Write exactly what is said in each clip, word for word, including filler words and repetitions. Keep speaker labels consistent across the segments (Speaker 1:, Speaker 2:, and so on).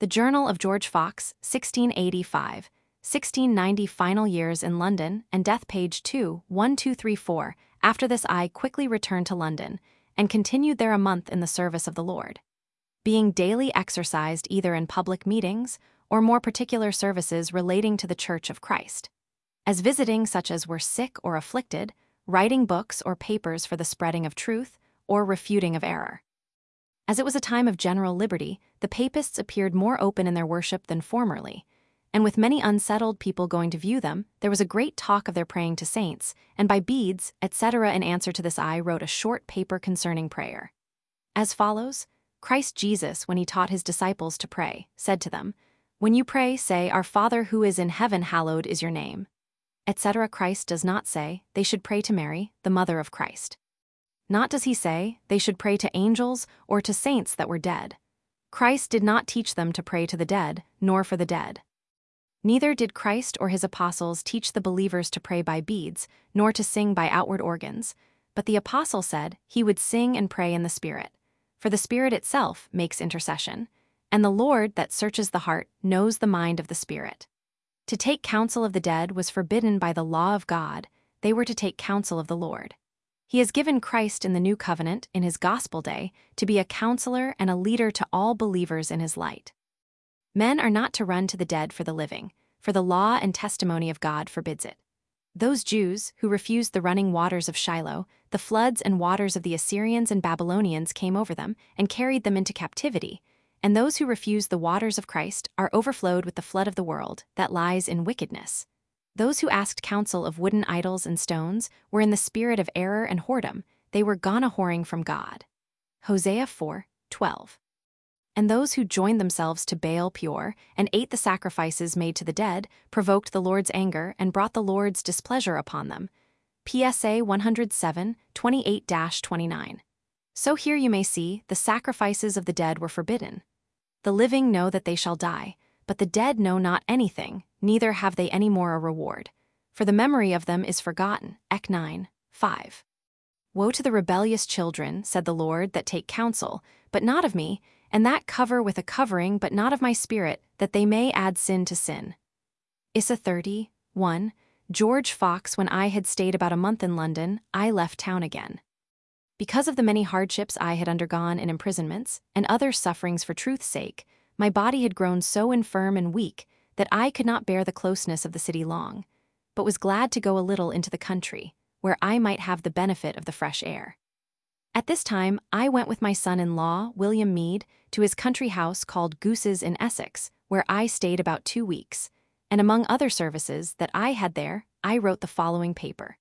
Speaker 1: The Journal of George Fox, sixteen eighty-five, sixteen ninety Final years in London, and death page two, one two three four. After this I quickly returned to London, and continued there a month in the service of the Lord, being daily exercised either in public meetings or more particular services relating to the Church of Christ, as visiting such as were sick or afflicted, writing books or papers for the spreading of truth or refuting of error. As it was a time of general liberty, the papists appeared more open in their worship than formerly, and with many unsettled people going to view them, there was a great talk of their praying to saints, and by beads, et cetera. In answer to this I wrote a short paper concerning prayer, as follows. Christ Jesus, when he taught his disciples to pray, said to them, "When you pray, say, Our Father who is in heaven, hallowed is your name," et cetera. Christ does not say they should pray to Mary, the mother of Christ. Not does he say they should pray to angels or to saints that were dead. Christ did not teach them to pray to the dead, nor for the dead. Neither did Christ or his apostles teach the believers to pray by beads, nor to sing by outward organs, but the apostle said he would sing and pray in the Spirit. For the Spirit itself makes intercession, and the Lord that searches the heart knows the mind of the Spirit. To take counsel of the dead was forbidden by the law of God, they were to take counsel of the Lord. He has given Christ in the new covenant, in his gospel day, to be a counselor and a leader to all believers in his light. Men are not to run to the dead for the living, for the law and testimony of God forbids it. Those Jews who refused the running waters of Shiloh, the floods and waters of the Assyrians and Babylonians came over them and carried them into captivity, and those who refuse the waters of Christ are overflowed with the flood of the world that lies in wickedness. Those who asked counsel of wooden idols and stones were in the spirit of error and whoredom, they were gone a-whoring from God. Hosea four twelve. And those who joined themselves to Baal Peor and ate the sacrifices made to the dead provoked the Lord's anger and brought the Lord's displeasure upon them. P S A one oh seven, twenty-eight to twenty-nine. So here you may see, the sacrifices of the dead were forbidden. The living know that they shall die, but the dead know not anything, neither have they any more a reward. For the memory of them is forgotten. Ec nine five. Woe to the rebellious children, said the Lord, that take counsel, but not of me, and that cover with a covering but not of my spirit, that they may add sin to sin. Issa thirty, one. George Fox. When I had stayed about a month in London, I left town again. Because of the many hardships I had undergone in imprisonments, and other sufferings for truth's sake, my body had grown so infirm and weak that I could not bear the closeness of the city long, but was glad to go a little into the country, where I might have the benefit of the fresh air. At this time I went with my son-in-law, William Meade, to his country house called Goose's in Essex, where I stayed about two weeks, and among other services that I had there, I wrote the following paper.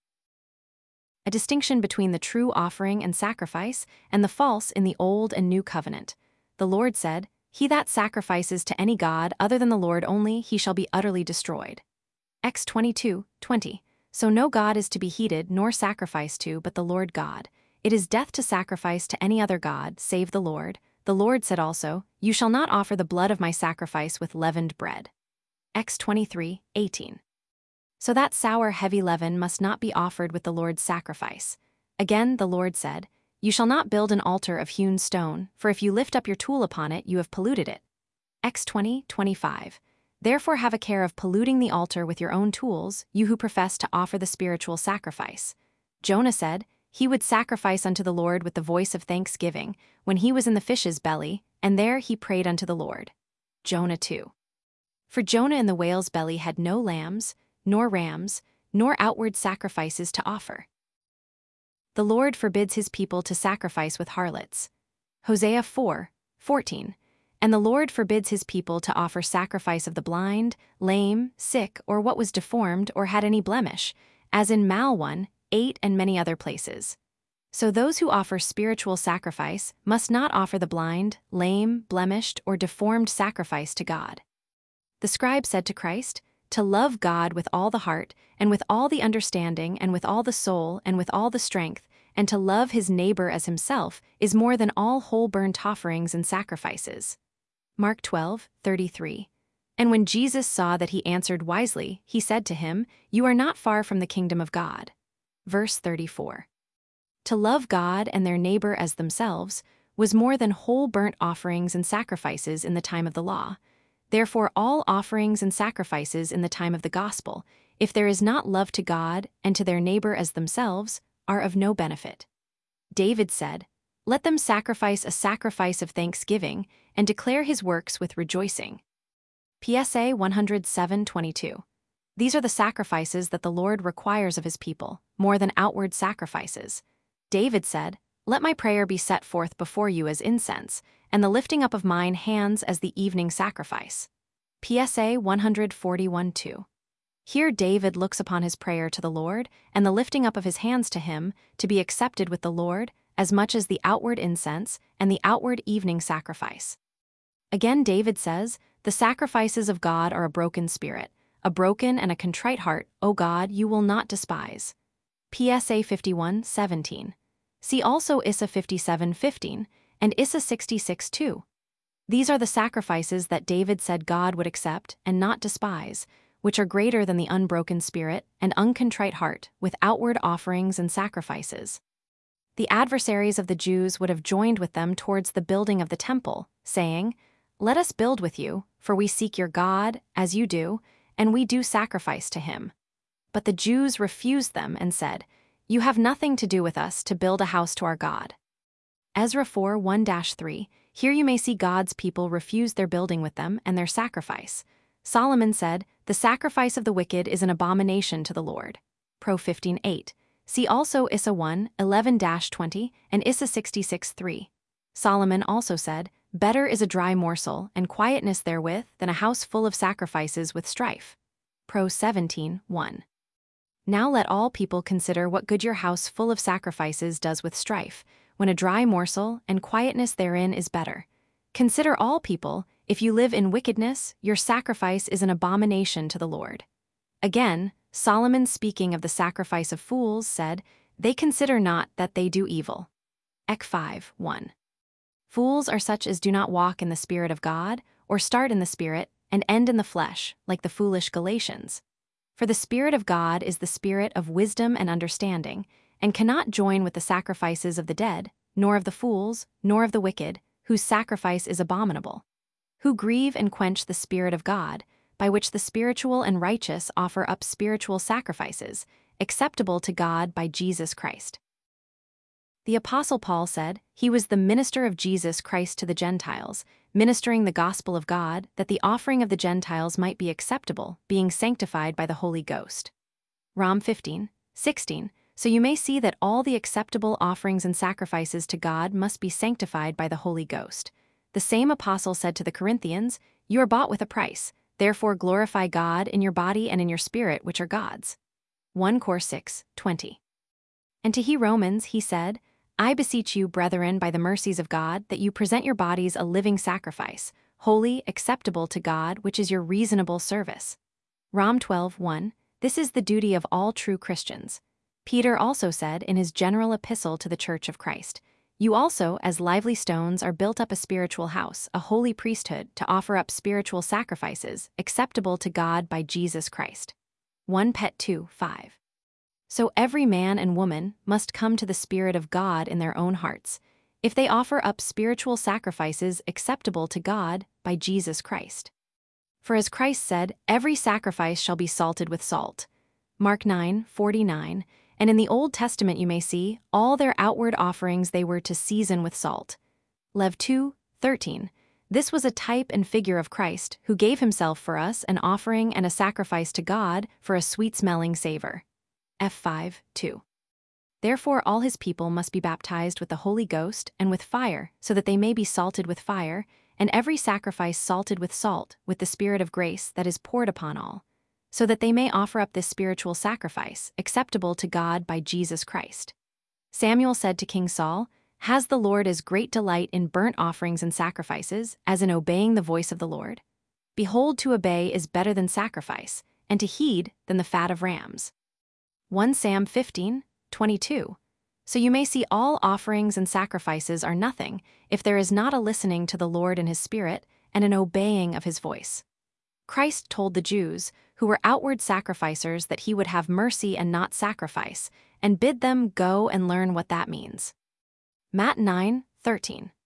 Speaker 1: A distinction between the true offering and sacrifice and the false in the Old and New Covenant. The Lord said, He that sacrifices to any god other than the Lord only, he shall be utterly destroyed. Acts twenty-two twenty. So no god is to be heeded nor sacrificed to but the Lord God. It is death to sacrifice to any other god, save the Lord. The Lord said also, You shall not offer the blood of my sacrifice with leavened bread. Acts twenty-three eighteen. So that sour heavy leaven must not be offered with the Lord's sacrifice. Again the Lord said, You shall not build an altar of hewn stone, for if you lift up your tool upon it, you have polluted it. Acts twenty twenty-five. Therefore have a care of polluting the altar with your own tools, you who profess to offer the spiritual sacrifice. Jonah said, He would sacrifice unto the Lord with the voice of thanksgiving, when he was in the fish's belly, and there he prayed unto the Lord. Jonah two. For Jonah in the whale's belly had no lambs, nor rams, nor outward sacrifices to offer. The Lord forbids his people to sacrifice with harlots. Hosea four fourteen. And the Lord forbids his people to offer sacrifice of the blind, lame, sick, or what was deformed or had any blemish, as in Mal one eight and many other places. So those who offer spiritual sacrifice must not offer the blind, lame, blemished, or deformed sacrifice to God. The scribe said to Christ, To love God with all the heart, and with all the understanding, and with all the soul, and with all the strength, and to love his neighbor as himself, is more than all whole burnt offerings and sacrifices. Mark twelve thirty-three. And when Jesus saw that he answered wisely, he said to him, You are not far from the kingdom of God. Verse thirty-four. To love God and their neighbor as themselves, was more than whole burnt offerings and sacrifices in the time of the law. Therefore all offerings and sacrifices in the time of the gospel, if there is not love to God and to their neighbor as themselves, are of no benefit. David said, "Let them sacrifice a sacrifice of thanksgiving and declare his works with rejoicing." P S A one oh seven twenty-two. These are the sacrifices that the Lord requires of his people, more than outward sacrifices. David said, "Let my prayer be set forth before you as incense, and the lifting up of mine hands as the evening sacrifice." P S A one forty-one two. Here David looks upon his prayer to the Lord and the lifting up of his hands to him to be accepted with the Lord as much as the outward incense and the outward evening sacrifice. Again David says, "The sacrifices of God are a broken spirit, a broken and a contrite heart, O God, you will not despise." P S A fifty-one seventeen. See also Issa fifty-seven fifteen and Issa sixty-six two. These are the sacrifices that David said God would accept and not despise, which are greater than the unbroken spirit and uncontrite heart with outward offerings and sacrifices. The adversaries of the Jews would have joined with them towards the building of the temple, saying, "Let us build with you, for we seek your God, as you do, and we do sacrifice to him." But the Jews refused them and said, "You have nothing to do with us to build a house to our God." Ezra four one to three. Here you may see God's people refuse their building with them and their sacrifice. Solomon said, "The sacrifice of the wicked is an abomination to the Lord." Pro fifteen eight. See also Issa one eleven to twenty and Issa sixty-six three. Solomon also said, "Better is a dry morsel and quietness therewith than a house full of sacrifices with strife." Pro seventeen one. Now let all people consider what good your house full of sacrifices does with strife, when a dry morsel and quietness therein is better. Consider all people, if you live in wickedness, your sacrifice is an abomination to the Lord. Again, Solomon, speaking of the sacrifice of fools, said, "They consider not that they do evil." Ec five one. Fools are such as do not walk in the Spirit of God, or start in the Spirit, and end in the flesh, like the foolish Galatians. For the Spirit of God is the Spirit of wisdom and understanding, and cannot join with the sacrifices of the dead, nor of the fools, nor of the wicked, whose sacrifice is abominable, who grieve and quench the Spirit of God, by which the spiritual and righteous offer up spiritual sacrifices, acceptable to God by Jesus Christ. The Apostle Paul said, he was the minister of Jesus Christ to the Gentiles, ministering the gospel of God, that the offering of the Gentiles might be acceptable, being sanctified by the Holy Ghost. Rom fifteen sixteen. So you may see that all the acceptable offerings and sacrifices to God must be sanctified by the Holy Ghost. The same apostle said to the Corinthians, "You are bought with a price, therefore glorify God in your body and in your spirit, which are God's." First Cor six twenty. And to he Romans he said, "I beseech you, brethren, by the mercies of God, that you present your bodies a living sacrifice, holy, acceptable to God, which is your reasonable service." Rom twelve one. This is the duty of all true Christians. Peter also said in his general epistle to the Church of Christ, "You also, as lively stones, are built up a spiritual house, a holy priesthood, to offer up spiritual sacrifices, acceptable to God by Jesus Christ." First Peter two five. So every man and woman must come to the Spirit of God in their own hearts, if they offer up spiritual sacrifices acceptable to God by Jesus Christ. For as Christ said, every sacrifice shall be salted with salt. Mark nine forty-nine. And in the Old Testament you may see, all their outward offerings they were to season with salt. Lev two thirteen. This was a type and figure of Christ, who gave himself for us an offering and a sacrifice to God for a sweet-smelling savor. F five two. Therefore all his people must be baptized with the Holy Ghost and with fire, so that they may be salted with fire, and every sacrifice salted with salt, with the Spirit of grace that is poured upon all, so that they may offer up this spiritual sacrifice, acceptable to God by Jesus Christ. Samuel said to King Saul, "Has the Lord as great delight in burnt offerings and sacrifices as in obeying the voice of the Lord? Behold, to obey is better than sacrifice, and to heed than the fat of rams." First Samuel fifteen twenty-two. So you may see all offerings and sacrifices are nothing if there is not a listening to the Lord in his Spirit and an obeying of his voice. Christ told the Jews, who were outward sacrificers, that he would have mercy and not sacrifice, and bid them go and learn what that means. Matt nine thirteen.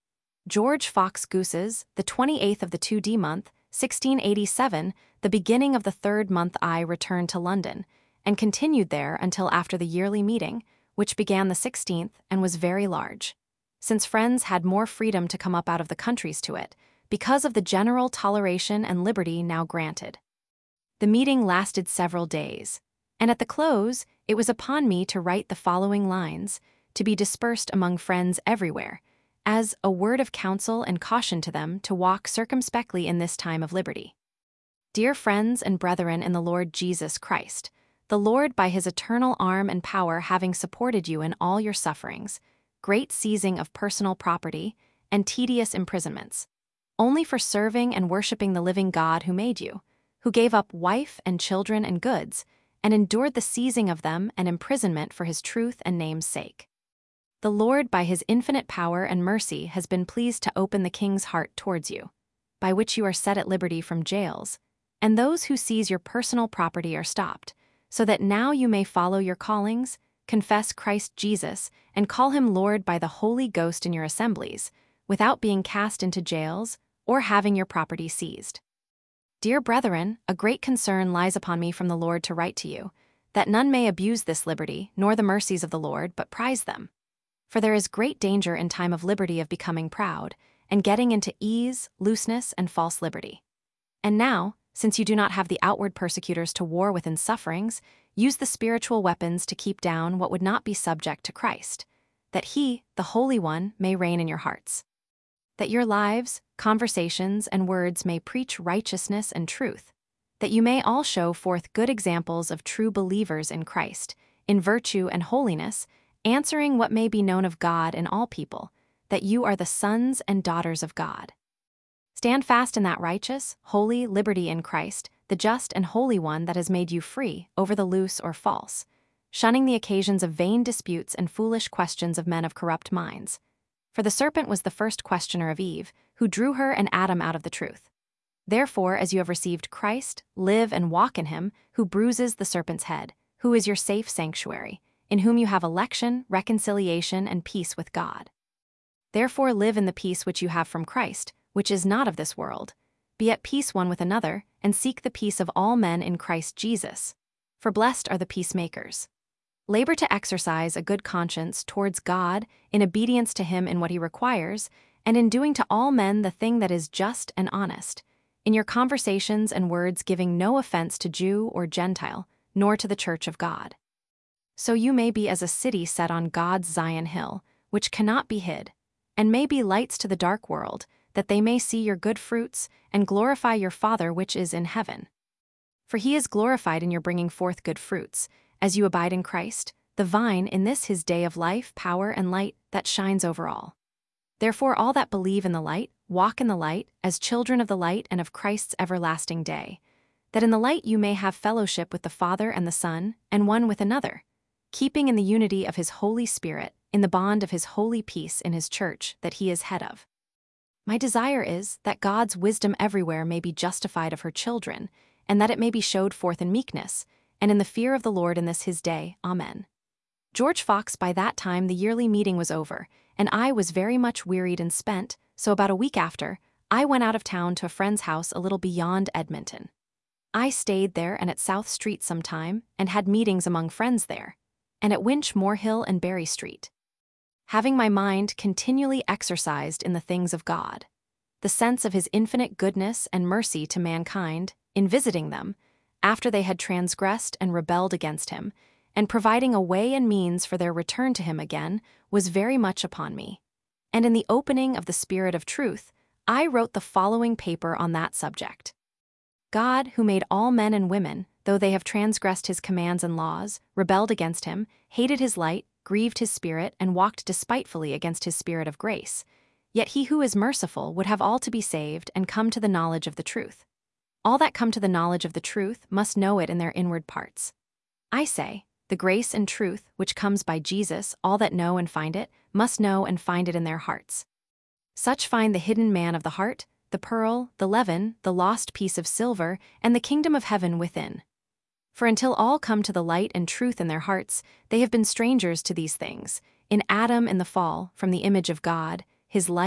Speaker 1: George Fox Goose's, the twenty-eighth of the two D month, sixteen eighty-seven, the beginning of the third month I returned to London, and continued there until after the yearly meeting, which began the sixteenth and was very large, since friends had more freedom to come up out of the countries to it, because of the general toleration and liberty now granted. The meeting lasted several days, and at the close it was upon me to write the following lines, to be dispersed among friends everywhere, as a word of counsel and caution to them to walk circumspectly in this time of liberty. Dear friends and brethren in the Lord Jesus Christ, the Lord by his eternal arm and power having supported you in all your sufferings, great seizing of personal property, and tedious imprisonments, only for serving and worshipping the living God who made you, who gave up wife and children and goods, and endured the seizing of them and imprisonment for his truth and name's sake. The Lord by his infinite power and mercy has been pleased to open the king's heart towards you, by which you are set at liberty from jails, and those who seize your personal property are stopped, so that now you may follow your callings, confess Christ Jesus, and call him Lord by the Holy Ghost in your assemblies, without being cast into jails or having your property seized. Dear brethren, a great concern lies upon me from the Lord to write to you, that none may abuse this liberty nor the mercies of the Lord, but prize them. For there is great danger in time of liberty of becoming proud, and getting into ease, looseness, and false liberty. And now, since you do not have the outward persecutors to war with in sufferings, use the spiritual weapons to keep down what would not be subject to Christ, that he, the Holy One, may reign in your hearts. That your lives, conversations, and words may preach righteousness and truth, that you may all show forth good examples of true believers in Christ, in virtue and holiness, answering what may be known of God in all people, that you are the sons and daughters of God. Stand fast in that righteous, holy liberty in Christ, the just and holy one that has made you free over the loose or false, shunning the occasions of vain disputes and foolish questions of men of corrupt minds. For the serpent was the first questioner of Eve, who drew her and Adam out of the truth. Therefore, as you have received Christ, live and walk in him, who bruises the serpent's head, who is your safe sanctuary, in whom you have election, reconciliation, and peace with God. Therefore live in the peace which you have from Christ, which is not of this world. Be at peace one with another, and seek the peace of all men in Christ Jesus. For blessed are the peacemakers. Labor to exercise a good conscience towards God, in obedience to him in what he requires, and in doing to all men the thing that is just and honest, in your conversations and words giving no offense to Jew or Gentile, nor to the church of God. So you may be as a city set on God's Zion hill, which cannot be hid, and may be lights to the dark world, that they may see your good fruits, and glorify your Father which is in heaven. For he is glorified in your bringing forth good fruits, as you abide in Christ, the vine, in this his day of life, power, and light, that shines over all. Therefore all that believe in the light, walk in the light, as children of the light and of Christ's everlasting day, that in the light you may have fellowship with the Father and the Son, and one with another, keeping in the unity of his Holy Spirit, in the bond of his holy peace in his church that he is head of. My desire is that God's wisdom everywhere may be justified of her children, and that it may be showed forth in meekness, and in the fear of the Lord in this his day. Amen. George Fox. By that time the yearly meeting was over, and I was very much wearied and spent, so about a week after, I went out of town to a friend's house a little beyond Edmonton. I stayed there and at South Street some time, and had meetings among friends there, and at Winch Moorhill and Berry Street. Having my mind continually exercised in the things of God, the sense of his infinite goodness and mercy to mankind, in visiting them, after they had transgressed and rebelled against him, and providing a way and means for their return to him again, was very much upon me. And in the opening of the Spirit of truth, I wrote the following paper on that subject. God, who made all men and women, though they have transgressed his commands and laws, rebelled against him, hated his light, grieved his Spirit, and walked despitefully against his Spirit of grace, yet he who is merciful would have all to be saved and come to the knowledge of the truth. All that come to the knowledge of the truth must know it in their inward parts. I say, the grace and truth which comes by Jesus, all that know and find it, must know and find it in their hearts. Such find the hidden man of the heart, the pearl, the leaven, the lost piece of silver, and the kingdom of heaven within. For until all come to the light and truth in their hearts, they have been strangers to these things, in Adam in the fall, from the image of God, his light,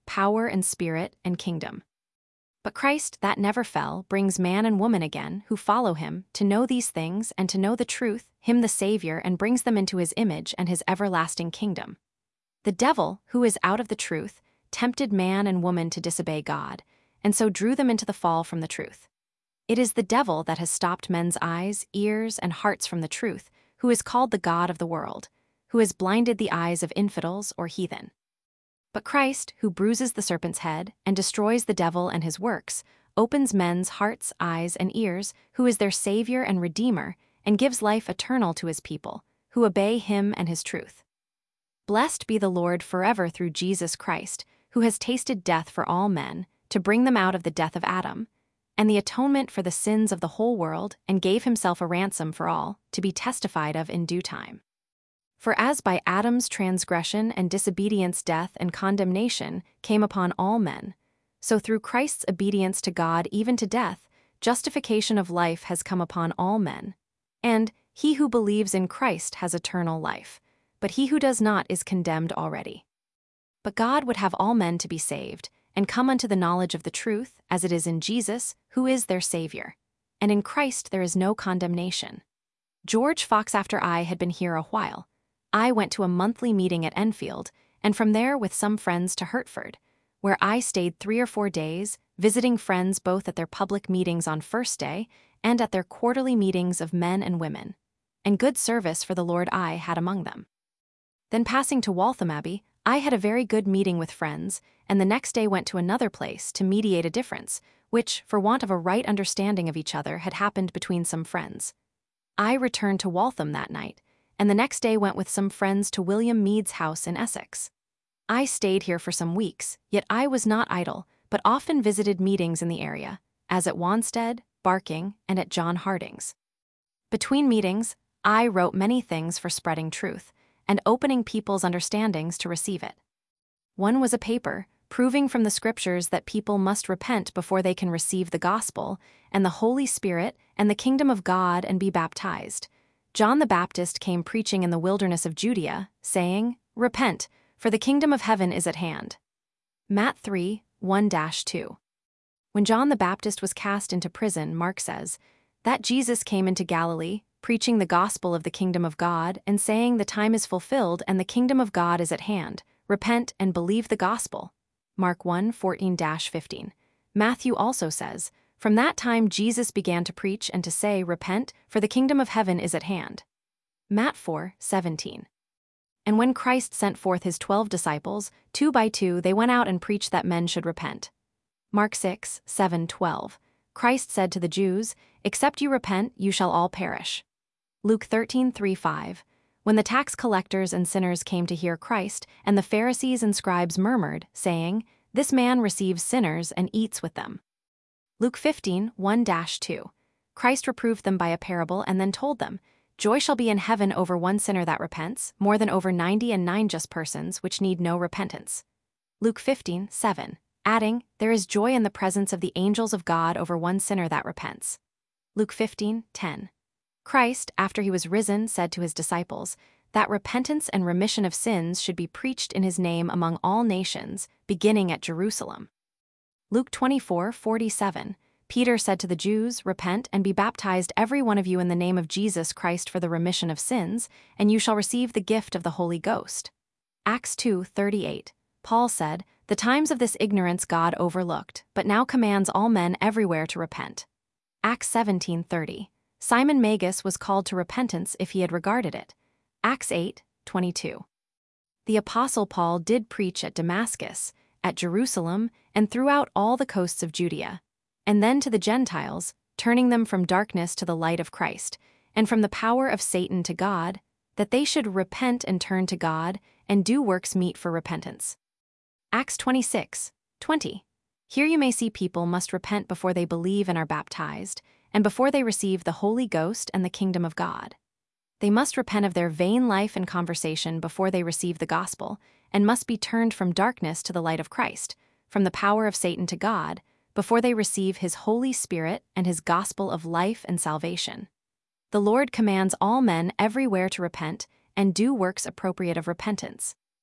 Speaker 1: power and spirit and kingdom. But Christ, that never fell, brings man and woman again, who follow him, to know these things and to know the truth, him the Savior, and brings them into his image and his everlasting kingdom. The devil, who is out of the truth, tempted man and woman to disobey God, and so drew them into the fall from the truth. It is the devil that has stopped men's eyes, ears, and hearts from the truth, who is called the god of the world, who has blinded the eyes of infidels or heathen. But Christ, who bruises the serpent's head and destroys the devil and his works, opens men's hearts, eyes, and ears, who is their Savior and Redeemer, and gives life eternal to his people, who obey him and his truth. Blessed be the Lord forever through Jesus Christ, who has tasted death for all men, to bring them out of the death of Adam, and the atonement for the sins of the whole world, and gave himself a ransom for all, to be testified of in due time. For as by Adam's transgression and disobedience death and condemnation came upon all men, so through Christ's obedience to God even to death, justification of life has come upon all men. And he who believes in Christ has eternal life, but he who does not is condemned already. But God would have all men to be saved, and come unto the knowledge of the truth, as it is in Jesus, who is their Savior. And in Christ there is no condemnation. George Fox, after I had been here a while, I went to a monthly meeting at Enfield, and from there with some friends to Hertford, where I stayed three or four days, visiting friends both at their public meetings on First Day and at their quarterly meetings of men and women, and good service for the Lord I had among them. Then passing to Waltham Abbey, I had a very good meeting with friends, and the next day went to another place to mediate a difference, which, for want of a right understanding of each other, had happened between some friends. I returned to Waltham that night, and the next day went with some friends to William Mead's house in Essex. I stayed here for some weeks, yet I was not idle, but often visited meetings in the area, as at Wanstead, Barking, and at John Harding's. Between meetings, I wrote many things for spreading truth, and opening people's understandings to receive it. One was a paper, proving from the Scriptures that people must repent before they can receive the gospel, and the Holy Spirit, and the kingdom of God, and be baptized. John the Baptist came preaching in the wilderness of Judea, saying, "Repent, for the kingdom of heaven is at hand." Matt three, one to two. When John the Baptist was cast into prison, Mark says, that Jesus came into Galilee, preaching the gospel of the kingdom of God, and saying, "The time is fulfilled, and the kingdom of God is at hand. Repent and believe the gospel." Mark one, fourteen to fifteen. Matthew also says, "From that time Jesus began to preach and to say, Repent, for the kingdom of heaven is at hand." Matt four, seventeen. And when Christ sent forth his twelve disciples, two by two they went out and preached that men should repent. Mark six, seven, twelve. Christ said to the Jews, "Except you repent, you shall all perish." Luke thirteen, three, five. When the tax collectors and sinners came to hear Christ, and the Pharisees and scribes murmured, saying, "This man receives sinners and eats with them." Luke fifteen, one to two. Christ reproved them by a parable and then told them, "Joy shall be in heaven over one sinner that repents, more than over ninety and nine just persons which need no repentance." Luke fifteen, seven. Adding, "There is joy in the presence of the angels of God over one sinner that repents." Luke fifteen, ten. Christ, after he was risen, said to his disciples that repentance and remission of sins should be preached in his name among all nations, beginning at Jerusalem. Luke twenty-four, forty-seven. Peter said to the Jews, "Repent and be baptized every one of you in the name of Jesus Christ for the remission of sins, and you shall receive the gift of the Holy Ghost." Acts two, thirty-eight. Paul said, "The times of this ignorance God overlooked, but now commands all men everywhere to repent." Acts seventeen, thirty. Simon Magus was called to repentance if he had regarded it. Acts eight, twenty-two. The Apostle Paul did preach at Damascus, at Jerusalem, and throughout all the coasts of Judea, and then to the Gentiles, turning them from darkness to the light of Christ, and from the power of Satan to God, that they should repent and turn to God, and do works meet for repentance. Acts twenty-six, twenty. Here you may see people must repent before they believe and are baptized, and before they receive the Holy Ghost and the kingdom of God. They must repent of their vain life and conversation before they receive the gospel, and must be turned from darkness to the light of Christ, from the power of Satan to God, before they receive his Holy Spirit and his gospel of life and salvation. The Lord commands all men everywhere to repent and do works appropriate of repentance.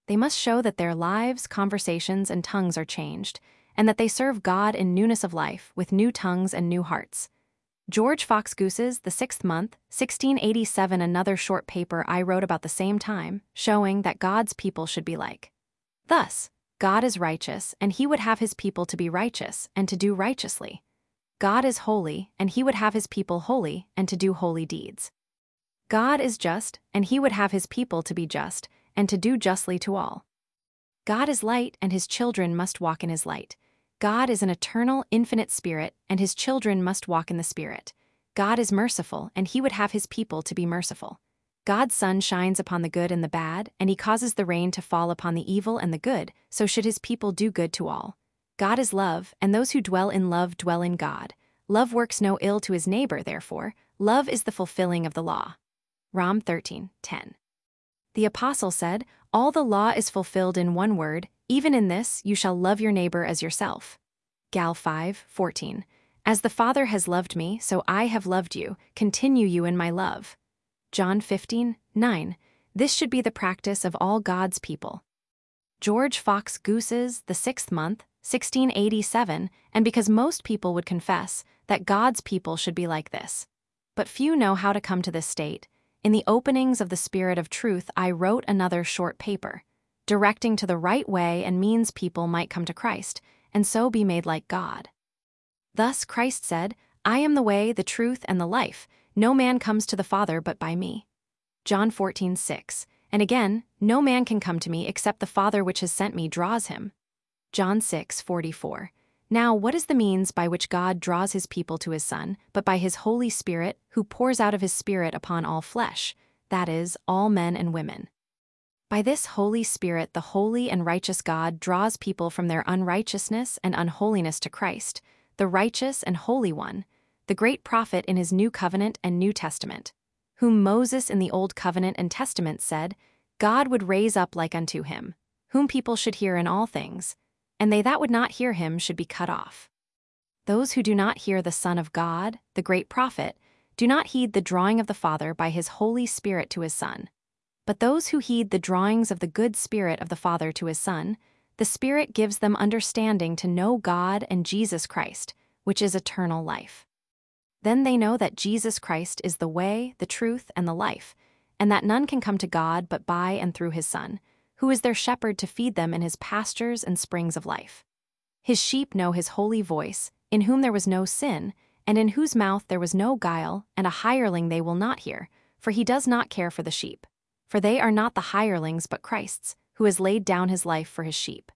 Speaker 1: They must show that their lives, conversations, and tongues are changed, and that they serve God in newness of life, with new tongues and new hearts. George Fox Goose's The Sixth Month, sixteen eighty-seven. Another short paper I wrote about the same time, showing that God's people should be like. Thus, God is righteous, and he would have his people to be righteous, and to do righteously. God is holy, and he would have his people holy, and to do holy deeds. God is just, and he would have his people to be just, and to do justly to all. God is light, and his children must walk in his light. God is an eternal, infinite spirit, and his children must walk in the spirit. God is merciful, and he would have his people to be merciful. God's sun shines upon the good and the bad, and he causes the rain to fall upon the evil and the good, so should his people do good to all. God is love, and those who dwell in love dwell in God. Love works no ill to his neighbor, therefore, love is the fulfilling of the law. Rom thirteen ten. The apostle said, all the law is fulfilled in one word, even in this, you shall love your neighbor as yourself. Gal five fourteen. As the Father has loved me, so I have loved you, continue you in my love. John fifteen nine. This should be the practice of all God's people. George Fox Goose's The Sixth Month, sixteen eighty-seven, and because most people would confess that God's people should be like this. But few know how to come to this state. In the openings of the Spirit of Truth, I wrote another short paper, directing to the right way and means people might come to Christ, and so be made like God. Thus Christ said, I am the way, the truth, and the life. No man comes to the Father but by me. John fourteen six. And again, no man can come to me except the Father which has sent me draws him. John six forty-four. Now what is the means by which God draws his people to his Son, but by his Holy Spirit, who pours out of his Spirit upon all flesh, that is, all men and women. By this Holy Spirit the holy and righteous God draws people from their unrighteousness and unholiness to Christ, the righteous and holy one, the great prophet in his New Covenant and New Testament, whom Moses in the Old Covenant and Testament said, God would raise up like unto him, whom people should hear in all things, and they that would not hear him should be cut off. Those who do not hear the Son of God, the great prophet, do not heed the drawing of the Father by his Holy Spirit to his Son. But those who heed the drawings of the good Spirit of the Father to his Son, the Spirit gives them understanding to know God and Jesus Christ, which is eternal life. Then they know that Jesus Christ is the way, the truth, and the life, and that none can come to God but by and through his Son, who is their shepherd to feed them in his pastures and springs of life. His sheep know his holy voice, in whom there was no sin, and in whose mouth there was no guile, and a hireling they will not hear, for he does not care for the sheep. For they are not the hirelings but Christ's, who has laid down his life for his sheep.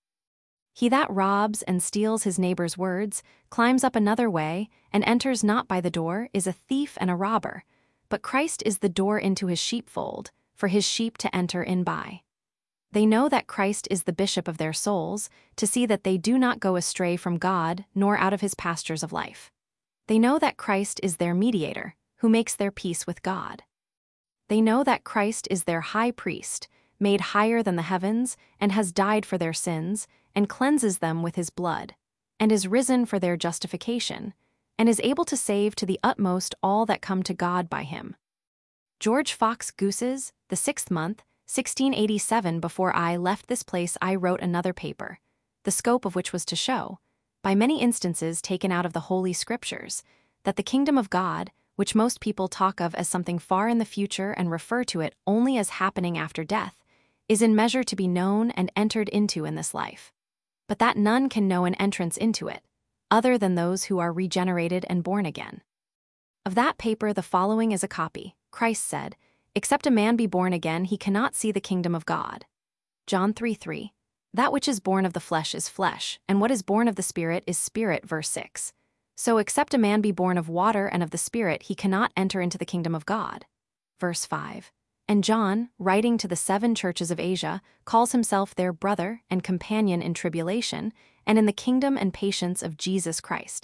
Speaker 1: He that robs and steals his neighbor's words, climbs up another way, and enters not by the door, is a thief and a robber. But Christ is the door into his sheepfold, for his sheep to enter in by. They know that Christ is the bishop of their souls, to see that they do not go astray from God, nor out of his pastures of life. They know that Christ is their mediator, who makes their peace with God. They know that Christ is their high priest, made higher than the heavens, and has died for their sins, and cleanses them with his blood, and is risen for their justification, and is able to save to the utmost all that come to God by him. George Fox Goose's The Sixth Month, sixteen eighty-seven. Before I left this place I wrote another paper, the scope of which was to show, by many instances taken out of the Holy Scriptures, that the kingdom of God, which most people talk of as something far in the future and refer to it only as happening after death, is in measure to be known and entered into in this life. But that none can know an entrance into it, other than those who are regenerated and born again. Of that paper the following is a copy. Christ said, except a man be born again, he cannot see the kingdom of God. John three three. That which is born of the flesh is flesh, and what is born of the Spirit is spirit. Verse six. So except a man be born of water and of the Spirit, he cannot enter into the kingdom of God. Verse five. And John, writing to the seven churches of Asia, calls himself their brother and companion in tribulation, and in the kingdom and patience of Jesus Christ.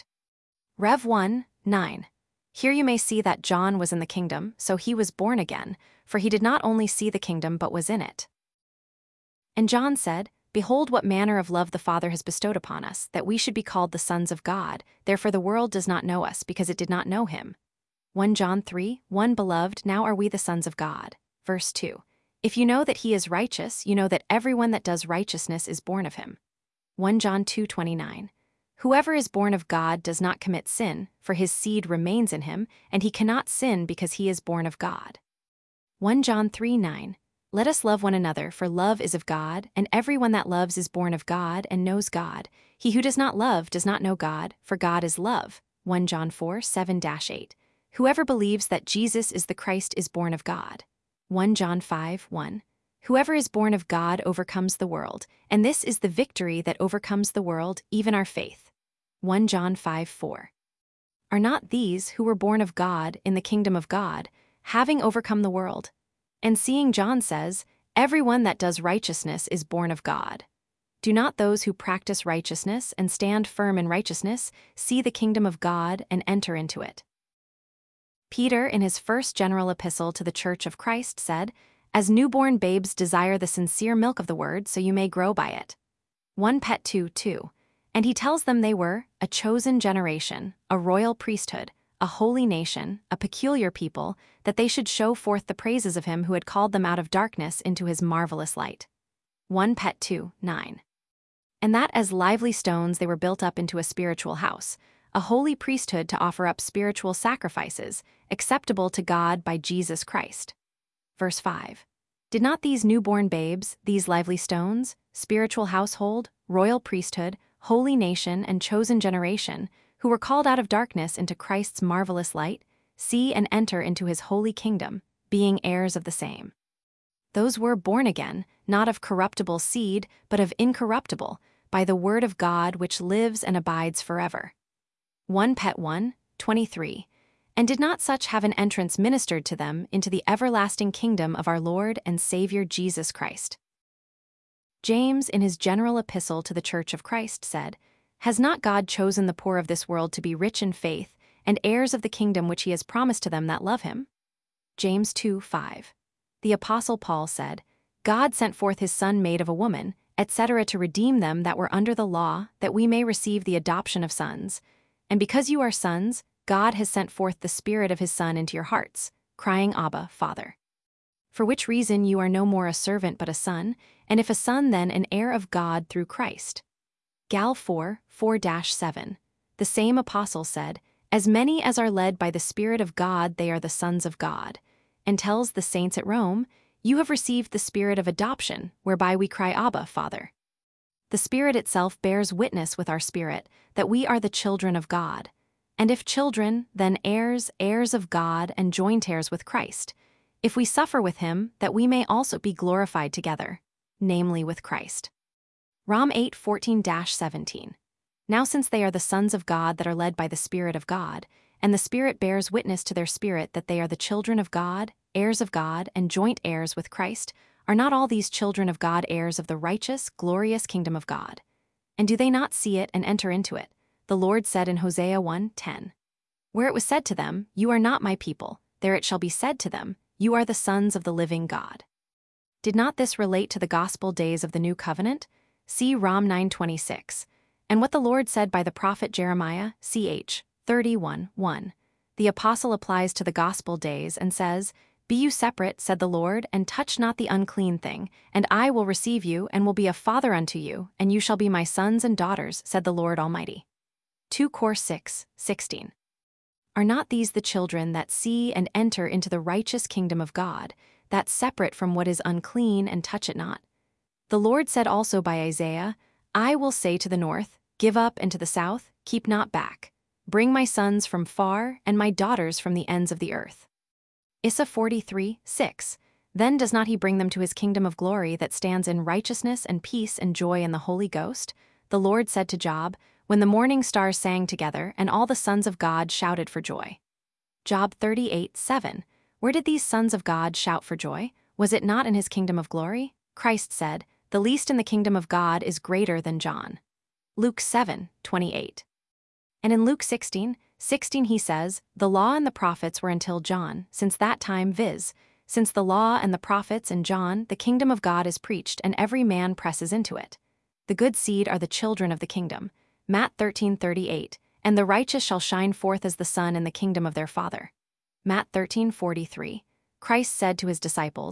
Speaker 1: Rev one nine. Here you may see that John was in the kingdom, so he was born again, for he did not only see the kingdom but was in it. And John said, Behold what manner of love the Father has bestowed upon us, that we should be called the sons of God, therefore the world does not know us, because it did not know him. First John three one. Beloved, now are we the sons of God. Verse two. If you know that he is righteous, you know that everyone that does righteousness is born of him. First John two twenty-nine. Whoever is born of God does not commit sin, for his seed remains in him, and he cannot sin because he is born of God. First John three nine. Let us love one another, for love is of God, and everyone that loves is born of God and knows God. He who does not love does not know God, for God is love. First John four seven eight. Whoever believes that Jesus is the Christ is born of God. First John five one. Whoever is born of God overcomes the world, and this is the victory that overcomes the world, even our faith. First John five four. Are not these who were born of God in the kingdom of God, having overcome the world? And seeing John says, everyone that does righteousness is born of God. Do not those who practice righteousness and stand firm in righteousness see the kingdom of God and enter into it? Peter, in his first general epistle to the Church of Christ, said, as newborn babes desire the sincere milk of the word, so you may grow by it. First Peter two two. And he tells them they were a chosen generation, a royal priesthood, a holy nation, a peculiar people, that they should show forth the praises of him who had called them out of darkness into his marvelous light. First Peter two nine. And that as lively stones they were built up into a spiritual house, a holy priesthood to offer up spiritual sacrifices, acceptable to God by Jesus Christ. Verse five. Did not these newborn babes, these lively stones, spiritual household, royal priesthood, holy nation, and chosen generation, who were called out of darkness into Christ's marvelous light, see and enter into his holy kingdom, being heirs of the same? Those were born again, not of corruptible seed, but of incorruptible, by the word of God which lives and abides forever. First Peter one twenty-three. And did not such have an entrance ministered to them into the everlasting kingdom of our Lord and Savior Jesus Christ? James, in his general epistle to the Church of Christ, said, has not God chosen the poor of this world to be rich in faith, and heirs of the kingdom which he has promised to them that love him? James two five. The Apostle Paul said, God sent forth his Son made of a woman, et cetera, to redeem them that were under the law, that we may receive the adoption of sons. And because you are sons, God has sent forth the Spirit of his Son into your hearts, crying, Abba, Father. For which reason you are no more a servant but a son, and if a son then an heir of God through Christ. Gal four four seven. The same apostle said, as many as are led by the Spirit of God they are the sons of God, and tells the saints at Rome, you have received the Spirit of adoption, whereby we cry, Abba, Father. The Spirit itself bears witness with our spirit that we are the children of God. And if children, then heirs, heirs of God, and joint heirs with Christ, if we suffer with him, that we may also be glorified together, namely with Christ. Rom eight fourteen seventeen. Now since they are the sons of God that are led by the Spirit of God, and the Spirit bears witness to their spirit that they are the children of God, heirs of God, and joint heirs with Christ, are not all these children of God heirs of the righteous, glorious kingdom of God? And do they not see it and enter into it? The Lord said in Hosea one ten. Where it was said to them, you are not my people, there it shall be said to them, you are the sons of the living God. Did not this relate to the gospel days of the new covenant? See Rom nine twenty-six. And what the Lord said by the prophet Jeremiah, ch. thirty-one one. The apostle applies to the gospel days and says, be you separate, said the Lord, and touch not the unclean thing, and I will receive you and will be a father unto you, and you shall be my sons and daughters, said the Lord Almighty. two Cor six sixteen. Are not these the children that see and enter into the righteous kingdom of God, that separate from what is unclean and touch it not? The Lord said also by Isaiah, I will say to the north, give up, and to the south, keep not back. Bring my sons from far, and my daughters from the ends of the earth. Isaiah forty-three six. Then does not he bring them to his kingdom of glory that stands in righteousness and peace and joy in the Holy Ghost? The Lord said to Job, when the morning stars sang together and all the sons of God shouted for joy. Job thirty-eight seven. Where did these sons of God shout for joy? Was it not in his kingdom of glory? Christ said, the least in the kingdom of God is greater than John. Luke seven twenty-eight. And in Luke sixteen sixteen he says, the law and the prophets were until John, since that time viz., since the law and the prophets and John, the kingdom of God is preached, and every man presses into it. The good seed are the children of the kingdom. Matt thirteen thirty-eight. And the righteous shall shine forth as the sun in the kingdom of their Father. Matt thirteen forty-three. Christ said to his disciples,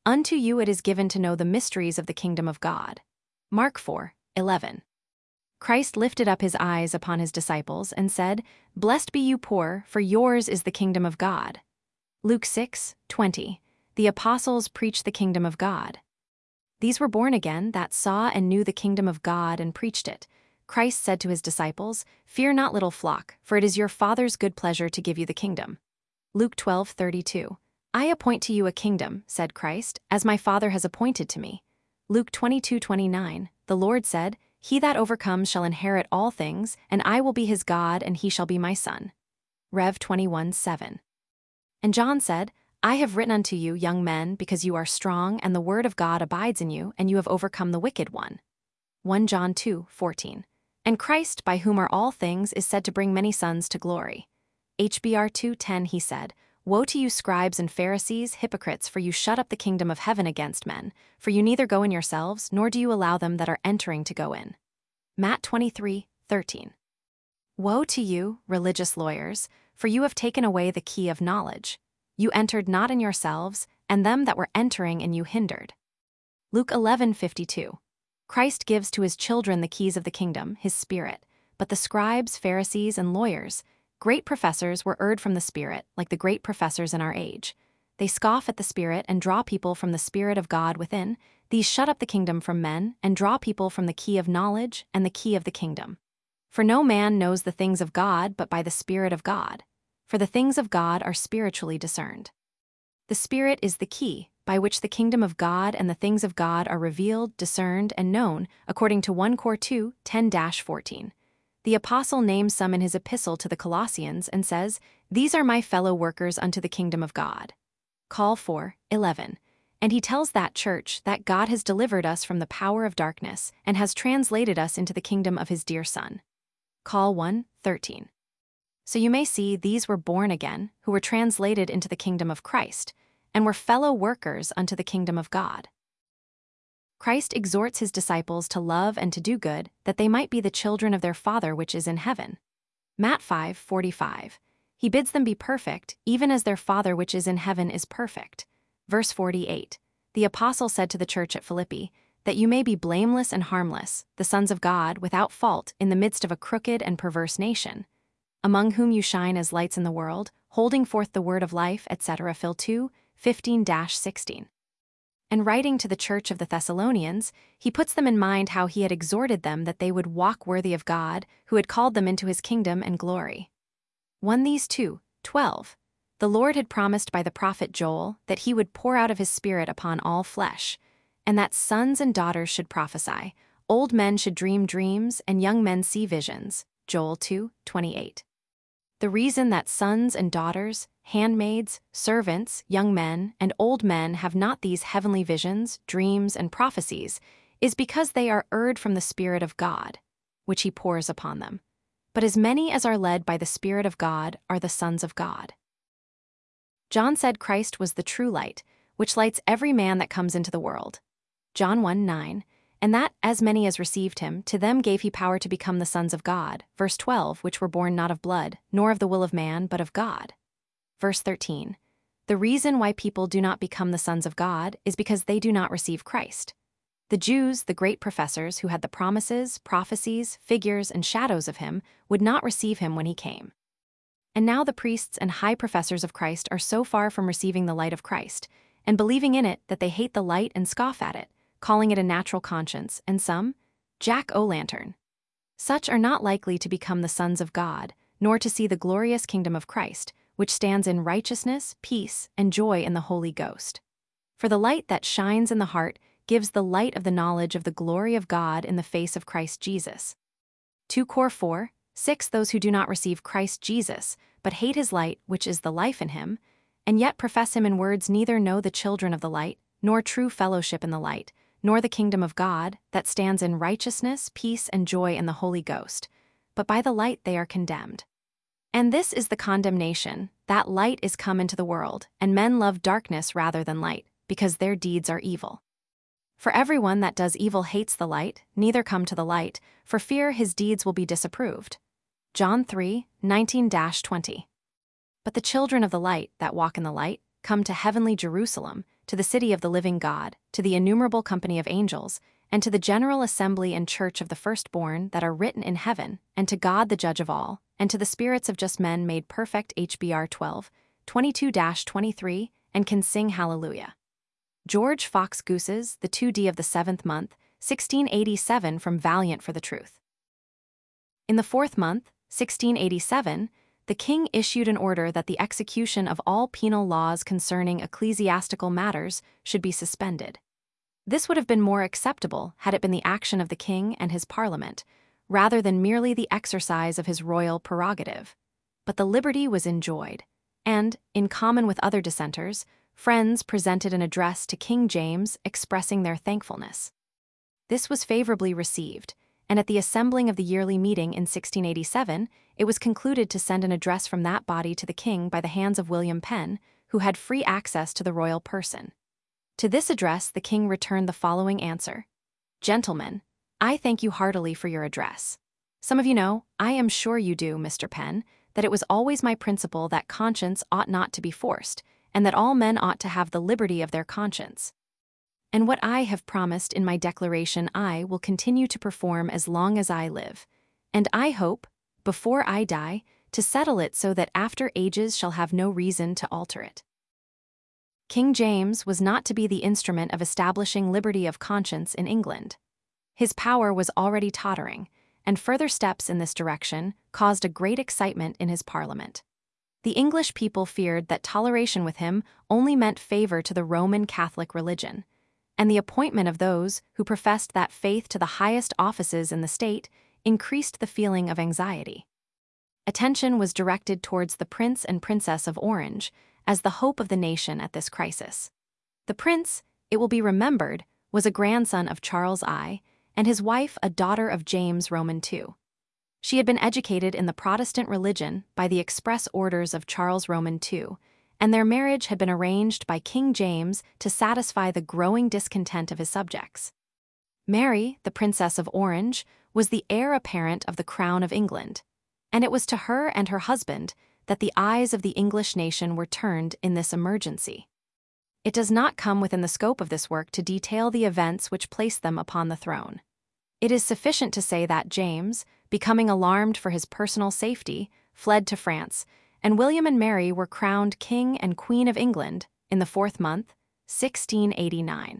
Speaker 1: Unto you it is given to know the mysteries of the kingdom of God. Mark four eleven. Christ lifted up his eyes upon his disciples and said, Blessed be you poor, for yours is the kingdom of God. Luke six twenty. The apostles preached the kingdom of God. These were born again that saw and knew the kingdom of God and preached it. Christ said to his disciples, Fear not, little flock, for it is your Father's good pleasure to give you the kingdom. Luke twelve thirty-two. I appoint to you a kingdom, said Christ, as my Father has appointed to me. Luke twenty-two twenty-nine. The Lord said, He that overcomes shall inherit all things, and I will be his God, and he shall be my son. Rev twenty-one seven. And John said, I have written unto you, young men, because you are strong, and the word of God abides in you, and you have overcome the wicked one. First John two fourteen. And Christ, by whom are all things, is said to bring many sons to glory. H B R two ten. He said, Woe to you, scribes and Pharisees, hypocrites, for you shut up the kingdom of heaven against men, for you neither go in yourselves, nor do you allow them that are entering to go in. Matt twenty-three thirteen. Woe to you, religious lawyers, for you have taken away the key of knowledge. You entered not in yourselves, and them that were entering in you hindered. Luke eleven fifty-two. Christ gives to his children the keys of the kingdom, his Spirit, but the scribes, Pharisees, and lawyers, great professors, were erred from the Spirit, like the great professors in our age. They scoff at the Spirit and draw people from the Spirit of God within. These shut up the kingdom from men, and draw people from the key of knowledge and the key of the kingdom. For no man knows the things of God but by the Spirit of God. For the things of God are spiritually discerned. The Spirit is the key, by which the kingdom of God and the things of God are revealed, discerned, and known, according to First Cor two ten to fourteen. The apostle names some in his epistle to the Colossians and says, These are my fellow workers unto the kingdom of God. Col four eleven. And he tells that church that God has delivered us from the power of darkness and has translated us into the kingdom of his dear Son. Col one thirteen. So you may see these were born again, who were translated into the kingdom of Christ, and were fellow workers unto the kingdom of God. Christ exhorts his disciples to love and to do good, that they might be the children of their Father which is in heaven. Matt five forty-five. He bids them be perfect, even as their Father which is in heaven is perfect. Verse forty-eight. The apostle said to the church at Philippi, That you may be blameless and harmless, the sons of God, without fault, in the midst of a crooked and perverse nation, among whom you shine as lights in the world, holding forth the word of life, et cetera. Phil two fifteen to sixteen. And writing to the church of the Thessalonians, he puts them in mind how he had exhorted them that they would walk worthy of God, who had called them into his kingdom and glory. First These two twelve. The Lord had promised by the prophet Joel that he would pour out of his Spirit upon all flesh, and that sons and daughters should prophesy, old men should dream dreams, and young men see visions. Joel two twenty-eight. The reason that sons and daughters, handmaids, servants, young men, and old men have not these heavenly visions, dreams, and prophecies is because they are erred from the Spirit of God, which he pours upon them. But as many as are led by the Spirit of God are the sons of God. John said Christ was the true light, which lights every man that comes into the world. John one nine. And that, as many as received him, to them gave he power to become the sons of God. Verse twelve, which were born not of blood, nor of the will of man, but of God. Verse thirteen. The reason why people do not become the sons of God is because they do not receive Christ. The Jews, the great professors who had the promises, prophecies, figures, and shadows of him, would not receive him when he came. And now the priests and high professors of Christ are so far from receiving the light of Christ, and believing in it that they hate the light and scoff at it, calling it a natural conscience, and some, Jack-o'-lantern. Such are not likely to become the sons of God, nor to see the glorious kingdom of Christ, which stands in righteousness, peace, and joy in the Holy Ghost. For the light that shines in the heart gives the light of the knowledge of the glory of God in the face of Christ Jesus. Second Cor four six. Those who do not receive Christ Jesus, but hate his light, which is the life in him, and yet profess him in words, neither know the children of the light, nor true fellowship in the light, nor the kingdom of God, that stands in righteousness, peace, and joy in the Holy Ghost. But by the light they are condemned. And this is the condemnation, that light is come into the world, and men love darkness rather than light, because their deeds are evil. For everyone that does evil hates the light, neither come to the light, for fear his deeds will be disapproved. John three nineteen to twenty. But the children of the light that walk in the light come to heavenly Jerusalem, to the city of the living God, to the innumerable company of angels, and to the general assembly and church of the firstborn that are written in heaven, and to God the judge of all, and to the spirits of just men made perfect. H B R twelve, twenty-two to twenty-three, and can sing hallelujah. George Fox Gooses, the second day of the seventh month, sixteen eighty-seven, from Valiant for the Truth. In the fourth month, sixteen eighty-seven, the king issued an order that the execution of all penal laws concerning ecclesiastical matters should be suspended. This would have been more acceptable had it been the action of the king and his parliament, rather than merely the exercise of his royal prerogative. But the liberty was enjoyed, and, in common with other dissenters, friends presented an address to King James expressing their thankfulness. This was favorably received, and at the assembling of the yearly meeting in sixteen eighty-seven, it was concluded to send an address from that body to the king by the hands of William Penn, who had free access to the royal person. To this address the king returned the following answer: "Gentlemen, I thank you heartily for your address. Some of you know, I am sure you do, Mister Penn, that it was always my principle that conscience ought not to be forced, and that all men ought to have the liberty of their conscience. And what I have promised in my declaration I will continue to perform as long as I live, and I hope, before I die, to settle it so that after ages shall have no reason to alter it." King James was not to be the instrument of establishing liberty of conscience in England. His power was already tottering, and further steps in this direction caused a great excitement in his parliament. The English people feared that toleration with him only meant favor to the Roman Catholic religion, and the appointment of those who professed that faith to the highest offices in the state increased the feeling of anxiety. Attention was directed towards the Prince and Princess of Orange as the hope of the nation at this crisis. The prince, it will be remembered, was a grandson of Charles the First, and his wife a daughter of James Roman the Second. She had been educated in the Protestant religion by the express orders of Charles Roman the Second, and their marriage had been arranged by King James to satisfy the growing discontent of his subjects. Mary, the Princess of Orange, was the heir apparent of the crown of England, and it was to her and her husband that the eyes of the English nation were turned in this emergency. It does not come within the scope of this work to detail the events which placed them upon the throne. It is sufficient to say that James, becoming alarmed for his personal safety, fled to France, and William and Mary were crowned King and Queen of England in the fourth month, sixteen eighty-nine.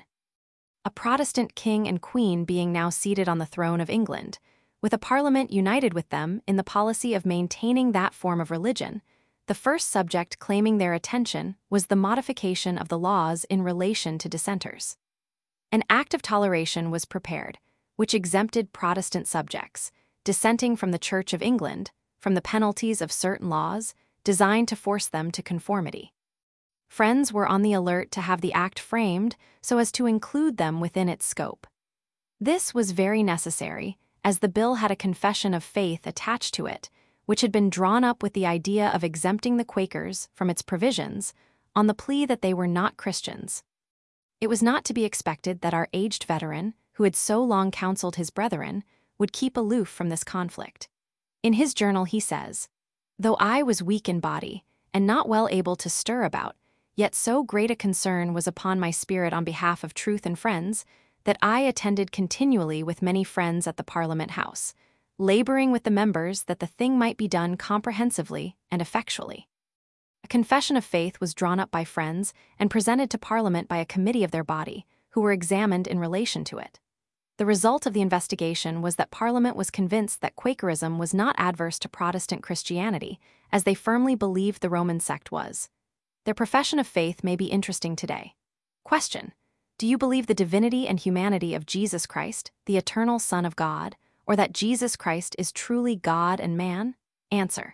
Speaker 1: A Protestant king and queen being now seated on the throne of England, with a parliament united with them in the policy of maintaining that form of religion, the first subject claiming their attention was the modification of the laws in relation to dissenters. An act of toleration was prepared, which exempted Protestant subjects, dissenting from the Church of England, from the penalties of certain laws, designed to force them to conformity. Friends were on the alert to have the act framed so as to include them within its scope. This was very necessary, as the bill had a confession of faith attached to it, which had been drawn up with the idea of exempting the Quakers from its provisions on the plea that they were not Christians. It was not to be expected that our aged veteran, who had so long counseled his brethren, would keep aloof from this conflict. In his journal he says, "Though I was weak in body, and not well able to stir about, yet so great a concern was upon my spirit on behalf of truth and friends, that I attended continually with many friends at the Parliament House, laboring with the members that the thing might be done comprehensively and effectually." A confession of faith was drawn up by friends and presented to Parliament by a committee of their body, who were examined in relation to it. The result of the investigation was that Parliament was convinced that Quakerism was not adverse to Protestant Christianity, as they firmly believed the Roman sect was. Their profession of faith may be interesting today. Question: do you believe the divinity and humanity of Jesus Christ, the eternal Son of God, or that Jesus Christ is truly God and man? Answer: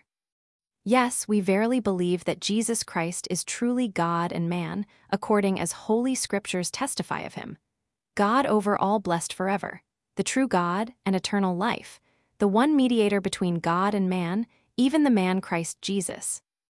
Speaker 1: yes, we verily believe that Jesus Christ is truly God and man, according as Holy Scriptures testify of him. God over all blessed forever, the true God and eternal life, the one mediator between God and man, even the man Christ Jesus.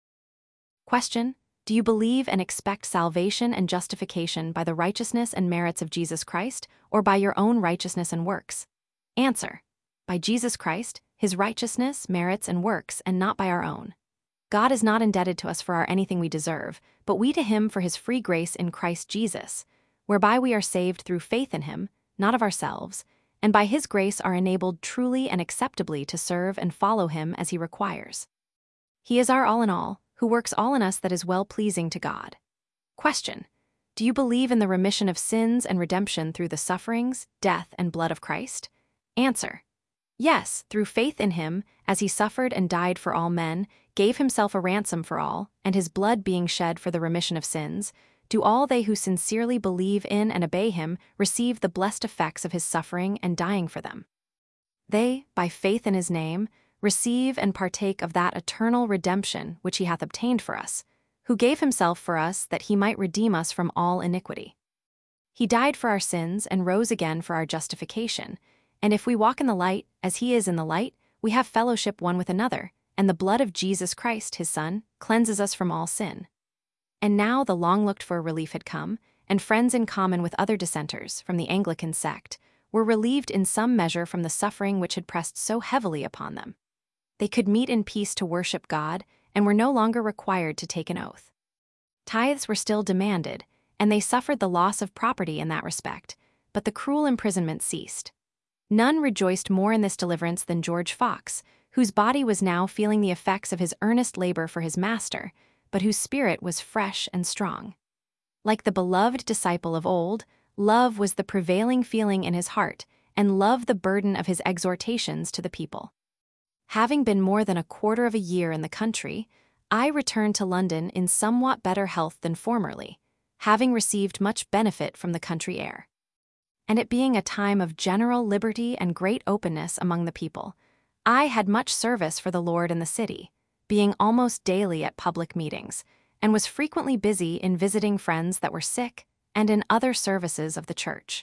Speaker 1: Question: do you believe and expect salvation and justification by the righteousness and merits of Jesus Christ, or by your own righteousness and works? Answer: by Jesus Christ, his righteousness, merits, and works, and not by our own. God is not indebted to us for our anything we deserve, but we to him for his free grace in Christ Jesus, whereby we are saved through faith in him, not of ourselves, and by his grace are enabled truly and acceptably to serve and follow him as he requires. He is our all in all, who works all in us that is well-pleasing to God. Question: do you believe in the remission of sins and redemption through the sufferings, death, and blood of Christ? Answer: yes, through faith in him, as he suffered and died for all men, gave himself a ransom for all, and his blood being shed for the remission of sins, do all they who sincerely believe in and obey him receive the blessed effects of his suffering and dying for them. They, by faith in his name, receive and partake of that eternal redemption which he hath obtained for us, who gave himself for us that he might redeem us from all iniquity. He died for our sins and rose again for our justification, and if we walk in the light, as he is in the light, we have fellowship one with another, and the blood of Jesus Christ, his Son, cleanses us from all sin. And now the long-looked-for relief had come, and friends in common with other dissenters from the Anglican sect were relieved in some measure from the suffering which had pressed so heavily upon them. They could meet in peace to worship God, and were no longer required to take an oath. Tithes were still demanded, and they suffered the loss of property in that respect, but the cruel imprisonment ceased. None rejoiced more in this deliverance than George Fox, whose body was now feeling the effects of his earnest labor for his master, but whose spirit was fresh and strong. Like the beloved disciple of old, love was the prevailing feeling in his heart, and love the burden of his exhortations to the people. Having been more than a quarter of a year in the country, I returned to London in somewhat better health than formerly, having received much benefit from the country air. And it being a time of general liberty and great openness among the people, I had much service for the Lord in the city, being almost daily at public meetings, and was frequently busy in visiting friends that were sick and in other services of the church.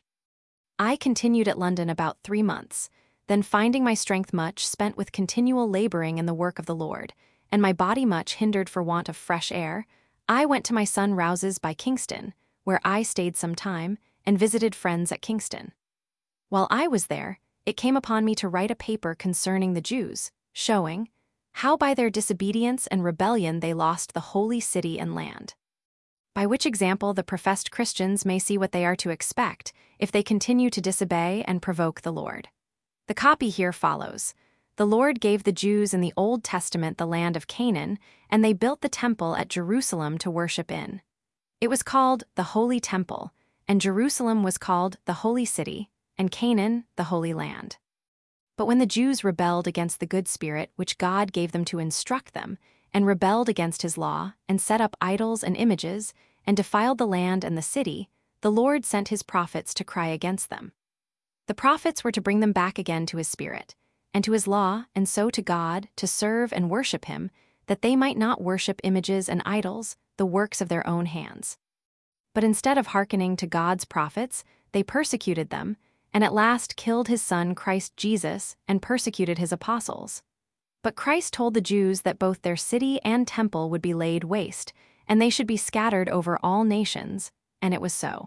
Speaker 1: I continued at London about three months, then finding my strength much spent with continual laboring in the work of the Lord, and my body much hindered for want of fresh air, I went to my son Rouse's by Kingston, where I stayed some time, and visited friends at Kingston. While I was there, it came upon me to write a paper concerning the Jews, showing how by their disobedience and rebellion they lost the holy city and land. By which example the professed Christians may see what they are to expect if they continue to disobey and provoke the Lord. The copy here follows. The Lord gave the Jews in the Old Testament the land of Canaan, and they built the temple at Jerusalem to worship in. It was called the Holy Temple, and Jerusalem was called the Holy City, and Canaan the Holy Land. But when the Jews rebelled against the good spirit which God gave them to instruct them, and rebelled against his law, and set up idols and images, and defiled the land and the city, the Lord sent his prophets to cry against them. The prophets were to bring them back again to his spirit, and to his law, and so to God, to serve and worship him, that they might not worship images and idols, the works of their own hands. But instead of hearkening to God's prophets, they persecuted them, and at last killed his Son Christ Jesus and persecuted his apostles. But Christ told the Jews that both their city and temple would be laid waste, and they should be scattered over all nations, and it was so.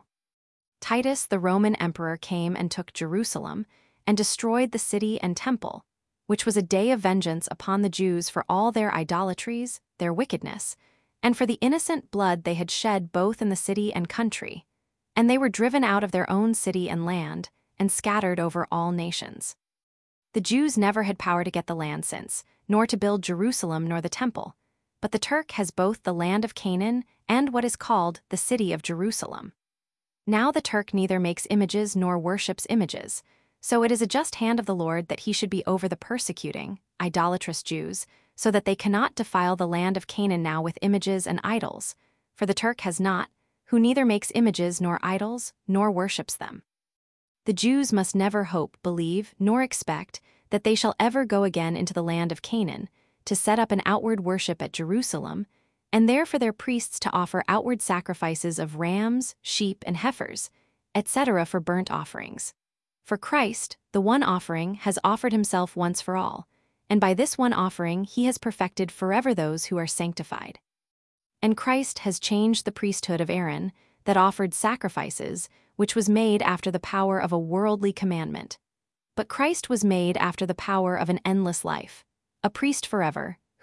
Speaker 1: Titus, the Roman emperor, came and took Jerusalem, and destroyed the city and temple, which was a day of vengeance upon the Jews for all their idolatries, their wickedness, and for the innocent blood they had shed both in the city and country, and they were driven out of their own city and land, and scattered over all nations. The Jews never had power to get the land since, nor to build Jerusalem nor the temple, but the Turk has both the land of Canaan and what is called the city of Jerusalem. Now the Turk neither makes images nor worships images, so it is a just hand of the Lord that he should be over the persecuting, idolatrous Jews, so that they cannot defile the land of Canaan now with images and idols, for the Turk has not, who neither makes images nor idols, nor worships them. The Jews must never hope, believe, nor expect that they shall ever go again into the land of Canaan, to set up an outward worship at Jerusalem, and there for their priests to offer outward sacrifices of rams, sheep, and heifers, et cetera for burnt offerings. For Christ, the one offering, has offered himself once for all, and by this one offering he has perfected forever those who are sanctified. And Christ has changed the priesthood of Aaron, that offered sacrifices, which was made after the power of a worldly commandment. But Christ was made after the power of an endless life, a priest forever,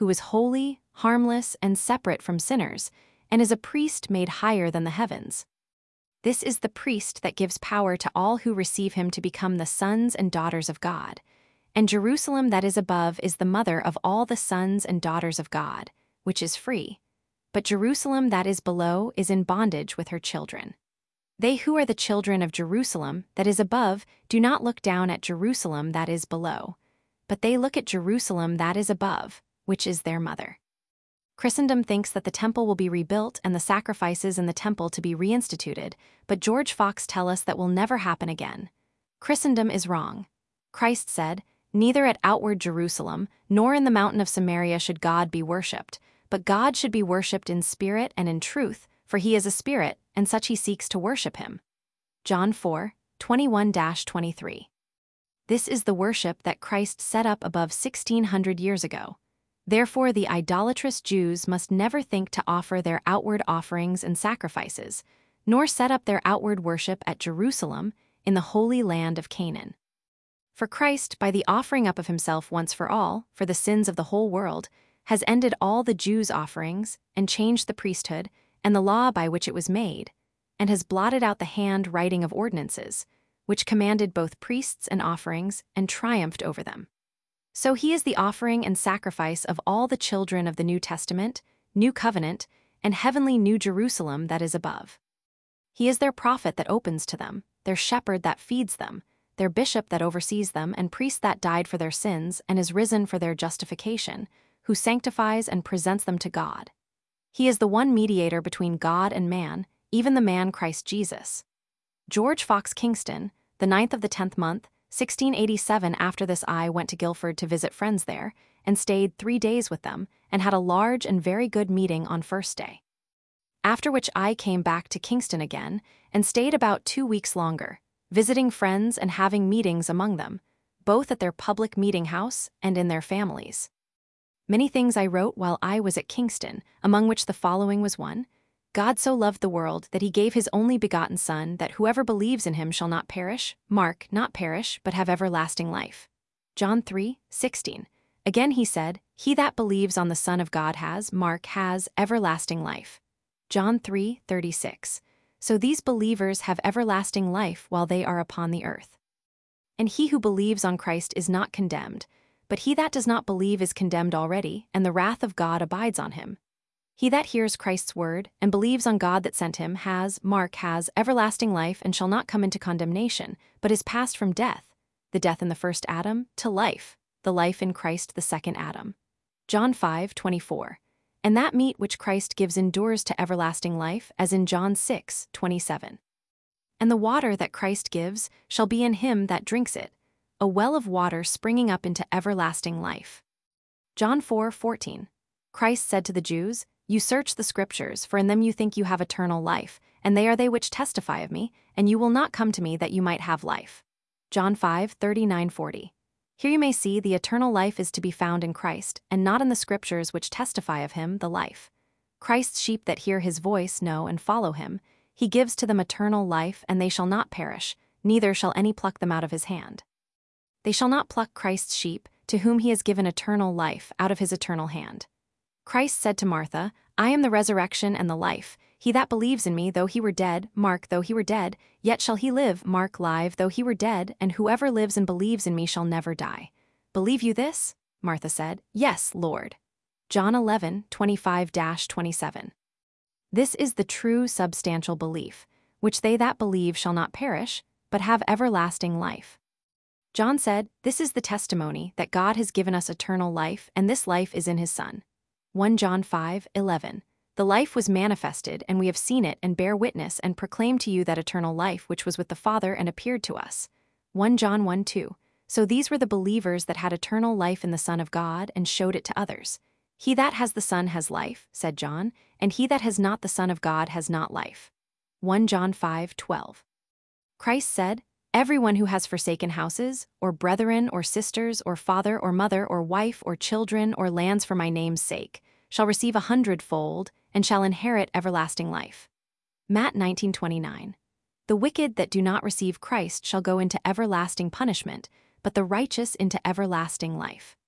Speaker 1: who is holy, harmless, and separate from sinners, and is a priest made higher than the heavens. This is the priest that gives power to all who receive him to become the sons and daughters of God. And Jerusalem that is above is the mother of all the sons and daughters of God, which is free. But Jerusalem that is below is in bondage with her children. They who are the children of Jerusalem that is above do not look down at Jerusalem that is below, but they look at Jerusalem that is above, which is their mother. Christendom thinks that the temple will be rebuilt and the sacrifices in the temple to be reinstituted, but George Fox tells us that will never happen again. Christendom is wrong. Christ said, "Neither at outward Jerusalem, nor in the mountain of Samaria should God be worshipped, but God should be worshipped in spirit and in truth, for he is a spirit, and such he seeks to worship him." John four, twenty-one to twenty-three. This is the worship that Christ set up above sixteen hundred years ago. Therefore the idolatrous Jews must never think to offer their outward offerings and sacrifices, nor set up their outward worship at Jerusalem, in the holy land of Canaan. For Christ, by the offering up of himself once for all, for the sins of the whole world, has ended all the Jews' offerings, and changed the priesthood, and the law by which it was made, and has blotted out the hand-writing of ordinances, which commanded both priests and offerings, and triumphed over them. So he is the offering and sacrifice of all the children of the New Testament, New Covenant, and heavenly New Jerusalem that is above. He is their prophet that opens to them, their shepherd that feeds them, their bishop that oversees them, and priest that died for their sins and is risen for their justification, who sanctifies and presents them to God. He is the one mediator between God and man, even the man Christ Jesus. George Fox Kingston, the ninth of the tenth month, sixteen eighty-seven. After this I went to Guildford to visit friends there, and stayed three days with them, and had a large and very good meeting on first day. After which I came back to Kingston again, and stayed about two weeks longer, visiting friends and having meetings among them, both at their public meeting house and in their families. Many things I wrote while I was at Kingston, among which the following was one: God so loved the world that he gave his only begotten Son, that whoever believes in him shall not perish, mark, not perish, but have everlasting life. John three, sixteen. Again he said, he that believes on the Son of God has, mark, has everlasting life. John three, thirty-six. So these believers have everlasting life while they are upon the earth. And he who believes on Christ is not condemned, but he that does not believe is condemned already, and the wrath of God abides on him. He that hears Christ's word, and believes on God that sent him, has, mark, has everlasting life, and shall not come into condemnation, but is passed from death, the death in the first Adam, to life, the life in Christ the second Adam. John five, twenty-four. And that meat which Christ gives endures to everlasting life, as in John six, twenty-seven. And the water that Christ gives shall be in him that drinks it, a well of water springing up into everlasting life. John four, fourteen. Christ said to the Jews, You search the Scriptures, for in them you think you have eternal life, and they are they which testify of me, and you will not come to me that you might have life. John five, thirty-nine, forty. Here you may see the eternal life is to be found in Christ, and not in the Scriptures which testify of him, the life. Christ's sheep that hear his voice know and follow him, he gives to them eternal life, and they shall not perish, neither shall any pluck them out of his hand. They shall not pluck Christ's sheep, to whom he has given eternal life, out of his eternal hand. Christ said to Martha, I am the resurrection and the life. He that believes in me, though he were dead, mark, though he were dead, yet shall he live, mark, live, though he were dead, and whoever lives and believes in me shall never die. Believe you this? Martha said, Yes, Lord. John eleven, twenty-five to twenty-seven. This is the true substantial belief, which they that believe shall not perish, but have everlasting life. John said, This is the testimony, that God has given us eternal life, and this life is in his Son. First John five, eleven. The life was manifested, and we have seen it, and bear witness, and proclaim to you that eternal life which was with the Father and appeared to us. First John one, two. So these were the believers that had eternal life in the Son of God, and showed it to others. He that has the Son has life, said John, and he that has not the Son of God has not life. First John five, twelve. Christ said, Everyone who has forsaken houses, or brethren, or sisters, or father, or mother, or wife, or children, or lands for my name's sake, shall receive a hundredfold, and shall inherit everlasting life. Matt nineteen, twenty-nine. The wicked that do not receive Christ shall go into everlasting punishment, but the righteous into everlasting life.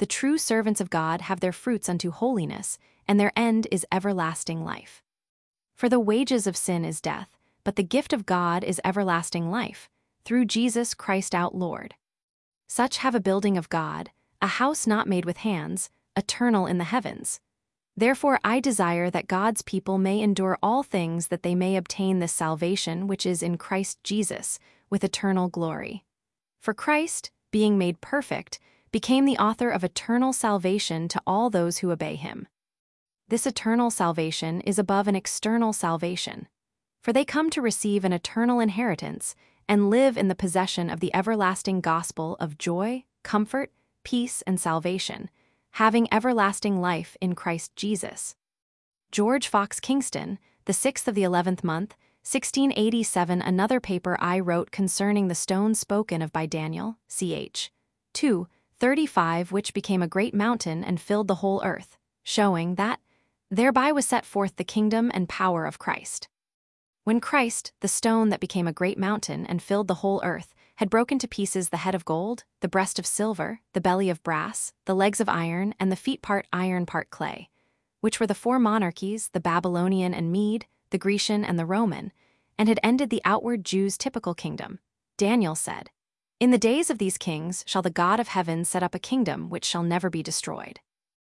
Speaker 1: The true servants of God have their fruits unto holiness, and their end is everlasting life. For the wages of sin is death, but the gift of God is everlasting life, through Jesus Christ our Lord. Such have a building of God, a house not made with hands, eternal in the heavens. Therefore I desire that God's people may endure all things, that they may obtain this salvation which is in Christ Jesus, with eternal glory. For Christ, being made perfect, became the author of eternal salvation to all those who obey him. This eternal salvation is above an external salvation, for they come to receive an eternal inheritance and live in the possession of the everlasting gospel of joy, comfort, peace, and salvation, having everlasting life in Christ Jesus. George Fox Kingston, the sixth of the eleventh month, sixteen eighty-seven. Another paper I wrote concerning the stone spoken of by Daniel, ch. two thirty-five, which became a great mountain and filled the whole earth, showing that thereby was set forth the kingdom and power of Christ. When Christ, the stone that became a great mountain and filled the whole earth, had broken to pieces the head of gold, the breast of silver, the belly of brass, the legs of iron, and the feet part iron part clay, which were the four monarchies, the Babylonian and Mede, the Grecian and the Roman, and had ended the outward Jews' typical kingdom, Daniel said, "In the days of these kings shall the God of heaven set up a kingdom which shall never be destroyed."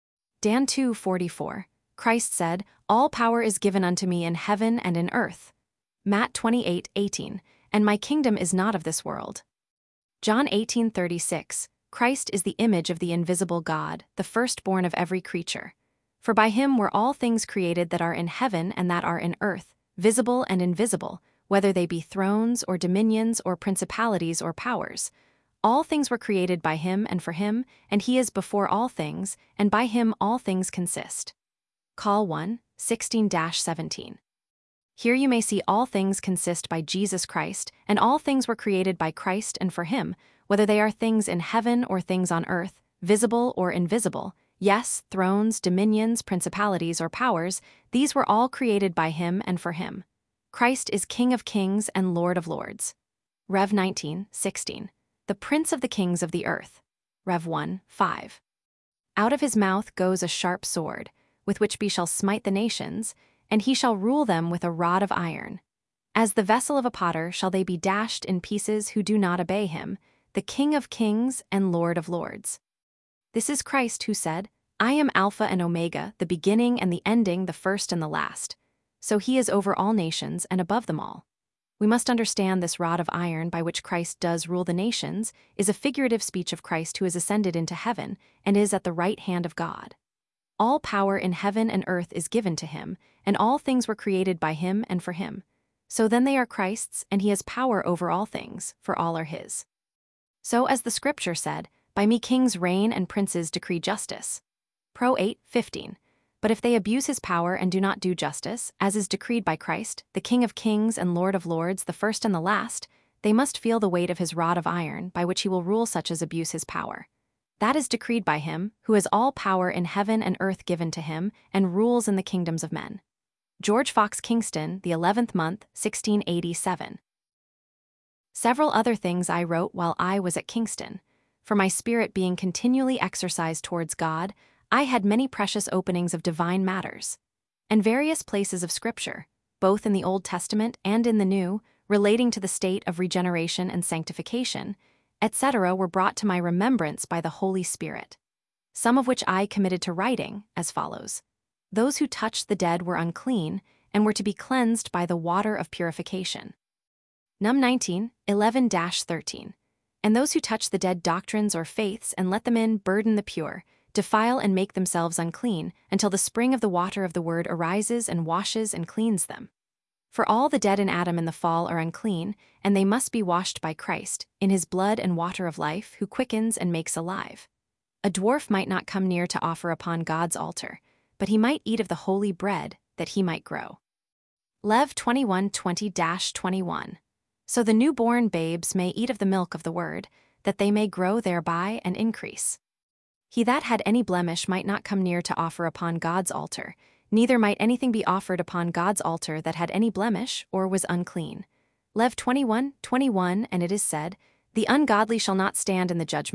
Speaker 1: Dan two forty-four. Christ said, "All power is given unto me in heaven and in earth." Matt twenty-eight eighteen. "And my kingdom is not of this world." John eighteen thirty-six. Christ is the image of the invisible God, the firstborn of every creature. For by him were all things created that are in heaven and that are in earth, visible and invisible, whether they be thrones or dominions or principalities or powers. All things were created by him and for him, and he is before all things, and by him all things consist. Col one sixteen seventeen. Here you may see all things consist by Jesus Christ, and all things were created by Christ and for him, whether they are things in heaven or things on earth, visible or invisible. Yes, thrones, dominions, principalities, or powers, these were all created by him and for him. Christ is King of kings and Lord of lords. Rev nineteen sixteen. The Prince of the kings of the earth. Rev one five. Out of his mouth goes a sharp sword, with which he shall smite the nations, and he shall rule them with a rod of iron. As the vessel of a potter shall they be dashed in pieces who do not obey him, the King of kings and Lord of lords. This is Christ who said, "I am Alpha and Omega, the beginning and the ending, the first and the last." So he is over all nations and above them all. We must understand this rod of iron by which Christ does rule the nations is a figurative speech of Christ who is ascended into heaven and is at the right hand of God. All power in heaven and earth is given to him, and all things were created by him and for him. So then they are Christ's, and he has power over all things, for all are his. So as the scripture said, "By me kings reign and princes decree justice." Pro eight fifteen. But if they abuse his power and do not do justice, as is decreed by Christ, the King of kings and Lord of lords, the first and the last, they must feel the weight of his rod of iron, by which he will rule such as abuse his power. That is decreed by him, who has all power in heaven and earth given to him, and rules in the kingdoms of men. George Fox Kingston, the eleventh month, sixteen eighty-seven. Several other things I wrote while I was at Kingston. For my spirit being continually exercised towards God, I had many precious openings of divine matters, and various places of Scripture, both in the Old Testament and in the New, relating to the state of regeneration and sanctification, et cetera, were brought to my remembrance by the Holy Spirit, some of which I committed to writing, as follows. Those who touched the dead were unclean, and were to be cleansed by the water of purification. Num nineteen eleven thirteen. And those who touch the dead doctrines or faiths and let them in burden the pure, defile and make themselves unclean, until the spring of the water of the word arises and washes and cleans them. For all the dead in Adam in the fall are unclean, and they must be washed by Christ, in his blood and water of life, who quickens and makes alive. A dwarf might not come near to offer upon God's altar, but he might eat of the holy bread, that he might grow. Lev twenty-one twenty twenty-one. So the newborn babes may eat of the milk of the word, that they may grow thereby and increase. He that had any blemish might not come near to offer upon God's altar, neither might anything be offered upon God's altar that had any blemish or was unclean. Lev twenty-one twenty-one. And it is said, "The ungodly shall not stand in the judgment,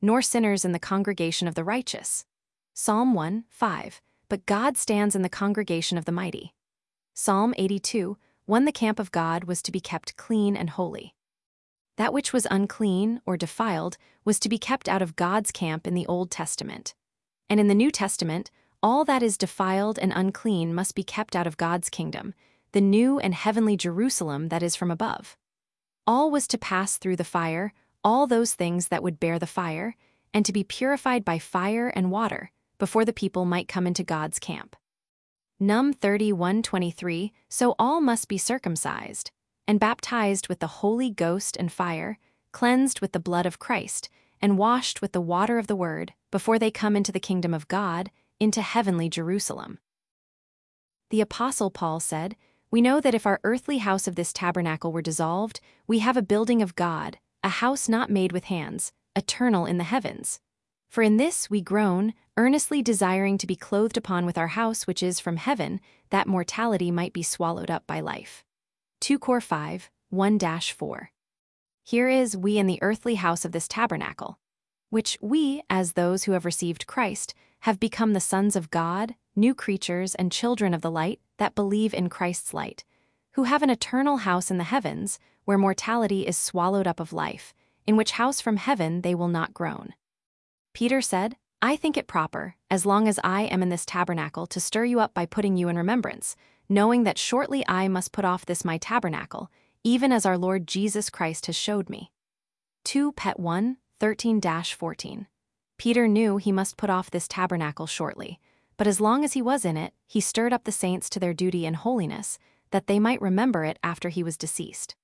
Speaker 1: nor sinners in the congregation of the righteous. Psalm one, five. But God stands in the congregation of the mighty. Psalm eighty-two, one. The camp of God was to be kept clean and holy. That which was unclean or defiled was to be kept out of God's camp in the Old Testament. And in the New Testament, all that is defiled and unclean must be kept out of God's kingdom, the new and heavenly Jerusalem that is from above. All was to pass through the fire, all those things that would bear the fire, and to be purified by fire and water, before the people might come into God's camp. Num thirty-one twenty-three. So all must be circumcised, and baptized with the Holy Ghost and fire, cleansed with the blood of Christ, and washed with the water of the word, before they come into the kingdom of God, into heavenly Jerusalem. The Apostle Paul said, "We know that if our earthly house of this tabernacle were dissolved, we have a building of God, a house not made with hands, eternal in the heavens. For in this we groan, earnestly desiring to be clothed upon with our house which is from heaven, that mortality might be swallowed up by life." two Cor five, one to four. Here is we in the earthly house of this tabernacle, which we, as those who have received Christ, have become the sons of God, new creatures and children of the light that believe in Christ's light, who have an eternal house in the heavens, where mortality is swallowed up of life, in which house from heaven they will not groan. Peter said, "I think it proper, as long as I am in this tabernacle, to stir you up by putting you in remembrance, knowing that shortly I must put off this my tabernacle, even as our Lord Jesus Christ has showed me." two Pet one, thirteen to fourteen. Peter knew he must put off this tabernacle shortly, but as long as he was in it, he stirred up the saints to their duty in holiness, that they might remember it after he was deceased.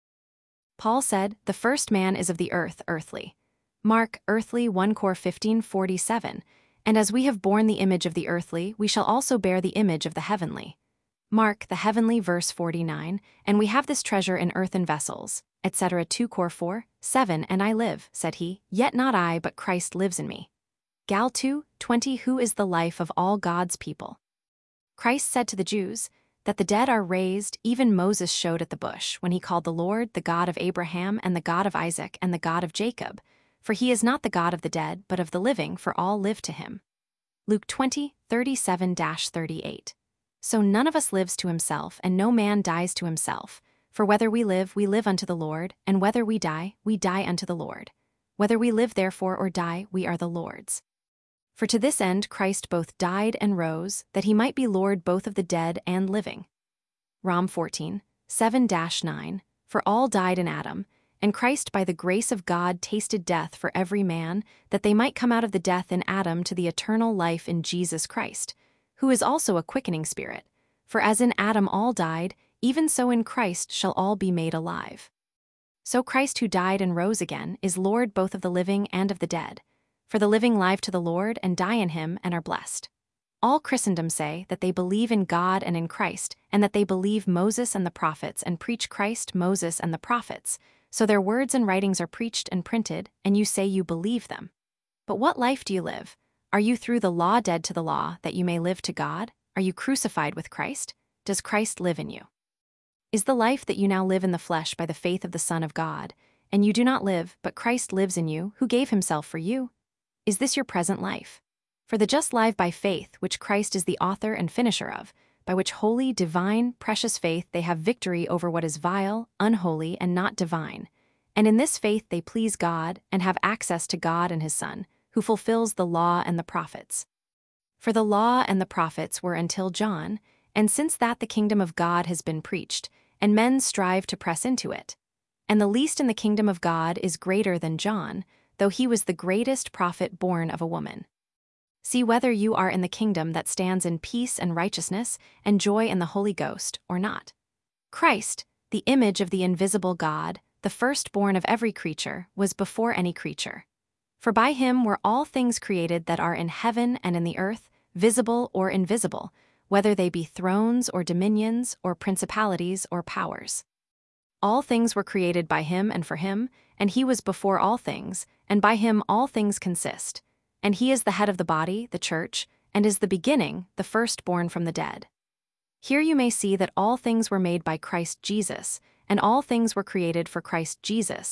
Speaker 1: Paul said, "The first man is of the earth, earthly." Mark, earthly, one Cor fifteen forty-seven. And as we have borne the image of the earthly, we shall also bear the image of the heavenly. Mark, the heavenly, verse forty-nine. And we have this treasure in earthen vessels, et cetera. two Cor four, seven. And I live, said he, yet not I, but Christ lives in me. Gal two, twenty. Who is the life of all God's people? Christ said to the Jews, that the dead are raised, even Moses showed at the bush, when he called the Lord the God of Abraham and the God of Isaac and the God of Jacob. For he is not the God of the dead, but of the living, for all live to him. Luke twenty, thirty-seven to thirty-eight. So none of us lives to himself, and no man dies to himself. For whether we live, we live unto the Lord, and whether we die, we die unto the Lord. Whether we live therefore or die, we are the Lord's. For to this end Christ both died and rose, that he might be Lord both of the dead and living. Rom fourteen, seven to nine. For all died in Adam, and Christ by the grace of God tasted death for every man, that they might come out of the death in Adam to the eternal life in Jesus Christ, who is also a quickening spirit. For as in Adam all died, even so in Christ shall all be made alive. So Christ, who died and rose again, is Lord both of the living and of the dead. For the living live to the Lord and die in him and are blessed. All Christendom say that they believe in God and in Christ, and that they believe Moses and the prophets and preach Christ, Moses, and the prophets. So their words and writings are preached and printed, and you say you believe them. But what life do you live? Are you through the law dead to the law, that you may live to God? Are you crucified with Christ? Does Christ live in you? Is the life that you now live in the flesh by the faith of the Son of God, and you do not live, but Christ lives in you, who gave himself for you? Is this your present life? For the just live by faith, which Christ is the author and finisher of, by which holy, divine, precious faith they have victory over what is vile, unholy, and not divine. And in this faith they please God, and have access to God and his Son, who fulfills the law and the prophets. For the law and the prophets were until John, and since that the kingdom of God has been preached, and men strive to press into it. And the least in the kingdom of God is greater than John, though he was the greatest prophet born of a woman. See whether you are in the kingdom that stands in peace and righteousness and joy in the Holy Ghost, or not. Christ, the image of the invisible God, the firstborn of every creature, was before any creature. For by him were all things created that are in heaven and in the earth, visible or invisible, whether they be thrones or dominions or principalities or powers. All things were created by him and for him, and he was before all things, and by him all things consist. And he is the head of the body, the church, and is the beginning, the firstborn from the dead. Here you may see that all things were made by Christ Jesus, and all things were created for Christ Jesus,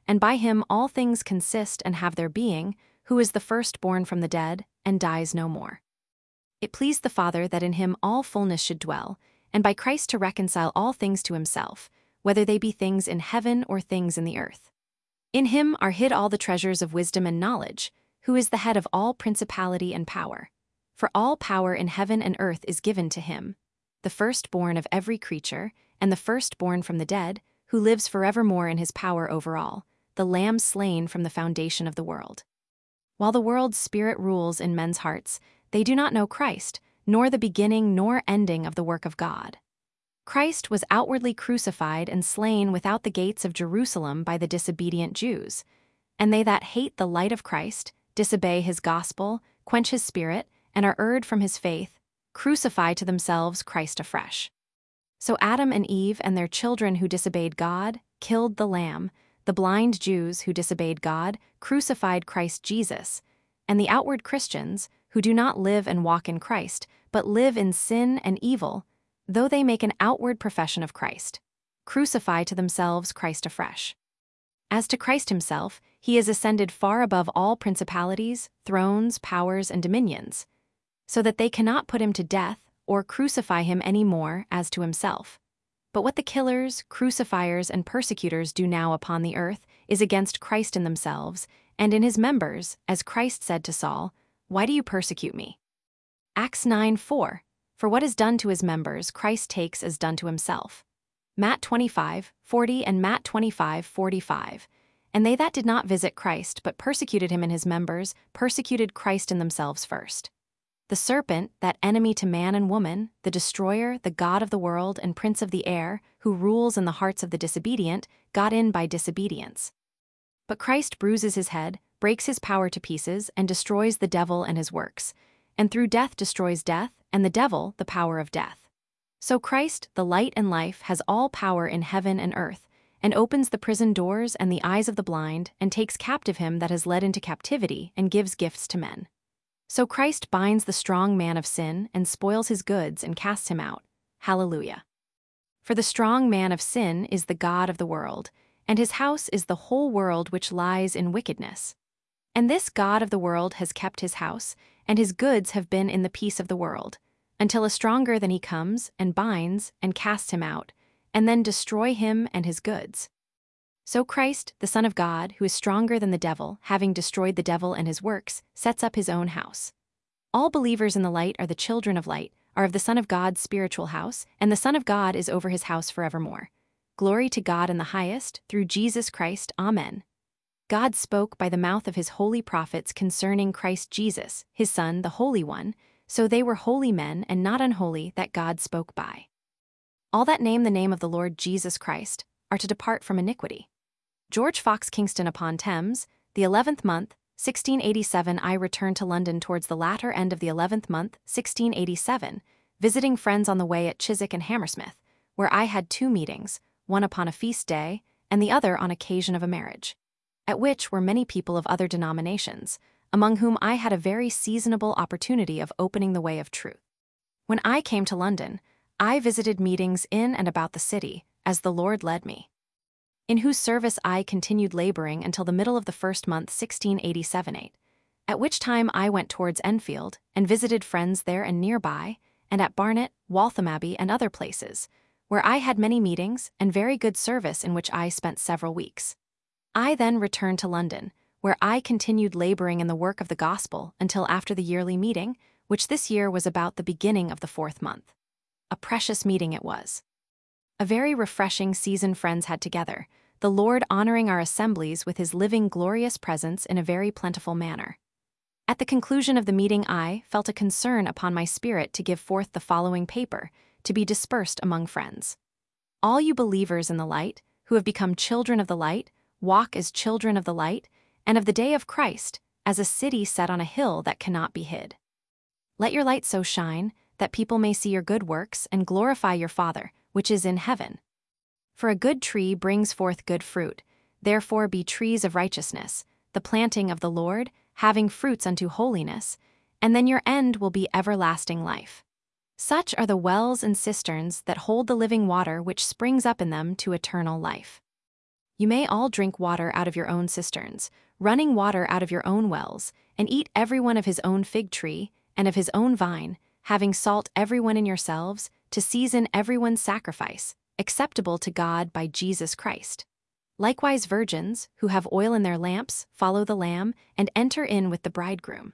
Speaker 1: and by him all things consist and have their being, who is the firstborn from the dead, and dies no more. It pleased the Father that in him all fullness should dwell, and by Christ to reconcile all things to himself, whether they be things in heaven or things in the earth. In him are hid all the treasures of wisdom and knowledge, who is the head of all principality and power. For all power in heaven and earth is given to him, the firstborn of every creature, and the firstborn from the dead, who lives forevermore in his power over all, the Lamb slain from the foundation of the world. While the world's spirit rules in men's hearts, they do not know Christ, nor the beginning nor ending of the work of God. Christ was outwardly crucified and slain without the gates of Jerusalem by the disobedient Jews, and they that hate the light of Christ, disobey his gospel, quench his spirit, and are erred from his faith, crucify to themselves Christ afresh. So Adam and Eve and their children who disobeyed God killed the Lamb, the blind Jews who disobeyed God crucified Christ Jesus, and the outward Christians, who do not live and walk in Christ, but live in sin and evil, though they make an outward profession of Christ, crucify to themselves Christ afresh. As to Christ himself, he is ascended far above all principalities, thrones, powers, and dominions, so that they cannot put him to death or crucify him any more as to himself. But what the killers, crucifiers, and persecutors do now upon the earth is against Christ in themselves and in his members, as Christ said to Saul, "Why do you persecute me?" Acts nine four. For what is done to his members, Christ takes as done to himself. Matt twenty-five forty and Matt twenty-five forty-five. And they that did not visit Christ but persecuted him in his members, persecuted Christ in themselves first. The serpent, that enemy to man and woman, the destroyer, the god of the world and prince of the air, who rules in the hearts of the disobedient, got in by disobedience. But Christ bruises his head, breaks his power to pieces, and destroys the devil and his works, and through death destroys death, and the devil the power of death. So Christ, the light and life, has all power in heaven and earth, and opens the prison doors and the eyes of the blind, and takes captive him that is led into captivity, and gives gifts to men. So Christ binds the strong man of sin, and spoils his goods, and casts him out. Hallelujah. For the strong man of sin is the god of the world, and his house is the whole world which lies in wickedness. And this god of the world has kept his house, and his goods have been in the peace of the world, until a stronger than he comes, and binds, and casts him out, and then destroy him and his goods. So Christ, the Son of God, who is stronger than the devil, having destroyed the devil and his works, sets up his own house. All believers in the light are the children of light, are of the Son of God's spiritual house, and the Son of God is over his house forevermore. Glory to God in the highest, through Jesus Christ. Amen. God spoke by the mouth of his holy prophets concerning Christ Jesus, his Son, the Holy One, so they were holy men and not unholy that God spoke by. All that name the name of the Lord Jesus Christ are to depart from iniquity. George Fox, Kingston upon Thames, the eleventh month, sixteen eighty-seven. I returned to London towards the latter end of the eleventh month, sixteen eighty-seven, visiting friends on the way at Chiswick and Hammersmith, where I had two meetings, one upon a feast day, and the other on occasion of a marriage, at which were many people of other denominations, among whom I had a very seasonable opportunity of opening the way of truth. When I came to London, I visited meetings in and about the city, as the Lord led me, in whose service I continued laboring until the middle of the first month, sixteen eighty-seven eight, at which time I went towards Enfield, and visited friends there and nearby, and at Barnet, Waltham Abbey, and other places, where I had many meetings and very good service, in which I spent several weeks. I then returned to London, where I continued laboring in the work of the gospel until after the yearly meeting, which this year was about the beginning of the fourth month. A precious meeting it was. A very refreshing season friends had together, the Lord honoring our assemblies with his living glorious presence in a very plentiful manner. At the conclusion of the meeting I felt a concern upon my spirit to give forth the following paper, to be dispersed among friends. All you believers in the light, who have become children of the light, walk as children of the light, and of the day of Christ, as a city set on a hill that cannot be hid. Let your light so shine, that people may see your good works and glorify your Father, which is in heaven. For a good tree brings forth good fruit, therefore be trees of righteousness, the planting of the Lord, having fruits unto holiness, and then your end will be everlasting life. Such are the wells and cisterns that hold the living water which springs up in them to eternal life. You may all drink water out of your own cisterns, running water out of your own wells, and eat every one of his own fig tree, and of his own vine, having salt every one in yourselves, to season every one's sacrifice, acceptable to God by Jesus Christ. Likewise virgins, who have oil in their lamps, follow the Lamb, and enter in with the bridegroom.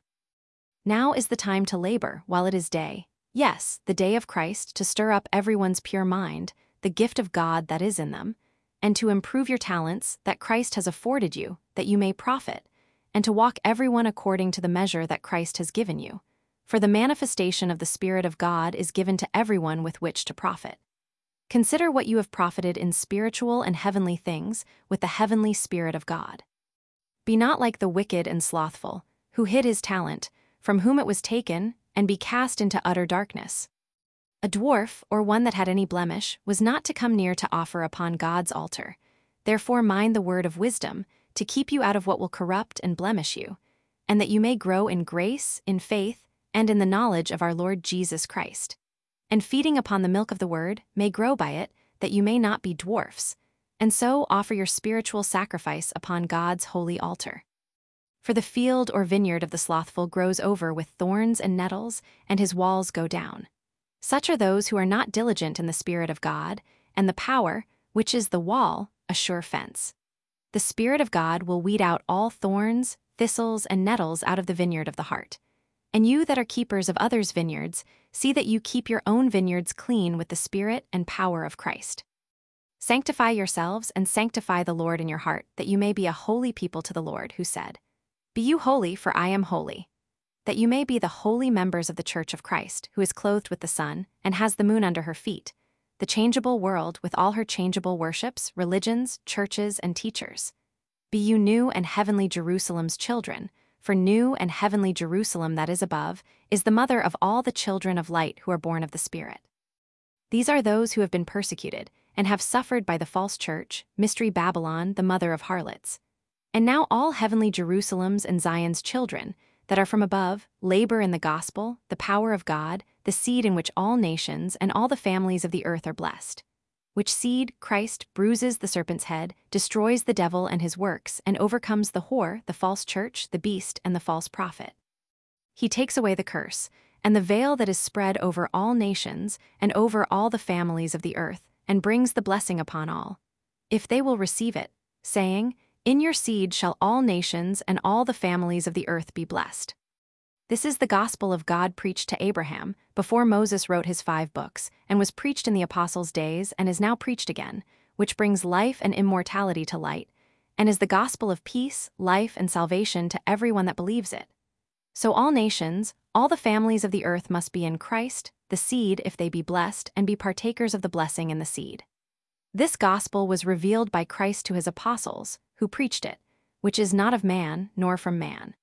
Speaker 1: Now is the time to labor while it is day, yes, the day of Christ, to stir up everyone's pure mind, the gift of God that is in them, and to improve your talents that Christ has afforded you, that you may profit, and to walk everyone according to the measure that Christ has given you. For the manifestation of the Spirit of God is given to everyone with which to profit. Consider what you have profited in spiritual and heavenly things with the heavenly Spirit of God. Be not like the wicked and slothful, who hid his talent, from whom it was taken, and be cast into utter darkness. A dwarf, or one that had any blemish, was not to come near to offer upon God's altar. Therefore mind the word of wisdom, to keep you out of what will corrupt and blemish you, and that you may grow in grace, in faith, and in the knowledge of our Lord Jesus Christ. And feeding upon the milk of the word, may grow by it, that you may not be dwarfs, and so offer your spiritual sacrifice upon God's holy altar. For the field or vineyard of the slothful grows over with thorns and nettles, and his walls go down. Such are those who are not diligent in the Spirit of God, and the power, which is the wall, a sure fence. The Spirit of God will weed out all thorns, thistles, and nettles out of the vineyard of the heart. And you that are keepers of others' vineyards, see that you keep your own vineyards clean with the Spirit and power of Christ. Sanctify yourselves and sanctify the Lord in your heart, that you may be a holy people to the Lord, who said, Be you holy, for I am holy. That you may be the holy members of the church of Christ, who is clothed with the sun, and has the moon under her feet, the changeable world with all her changeable worships, religions, churches, and teachers. Be you new and heavenly Jerusalem's children, for new and heavenly Jerusalem that is above is the mother of all the children of light who are born of the Spirit. These are those who have been persecuted, and have suffered by the false church, mystery Babylon, the mother of harlots. And now all heavenly Jerusalem's and Zion's children, that are from above, labor in the gospel, the power of God, the seed in which all nations and all the families of the earth are blessed. Which seed, Christ, bruises the serpent's head, destroys the devil and his works, and overcomes the whore, the false church, the beast, and the false prophet. He takes away the curse, and the veil that is spread over all nations, and over all the families of the earth, and brings the blessing upon all, if they will receive it, saying, In your seed shall all nations and all the families of the earth be blessed. This is the gospel of God preached to Abraham, before Moses wrote his five books, and was preached in the apostles' days, and is now preached again, which brings life and immortality to light, and is the gospel of peace, life, and salvation to everyone that believes it. So all nations, all the families of the earth must be in Christ, the seed, if they be blessed, and be partakers of the blessing in the seed. This gospel was revealed by Christ to his apostles, who preached it, which is not of man, nor from man.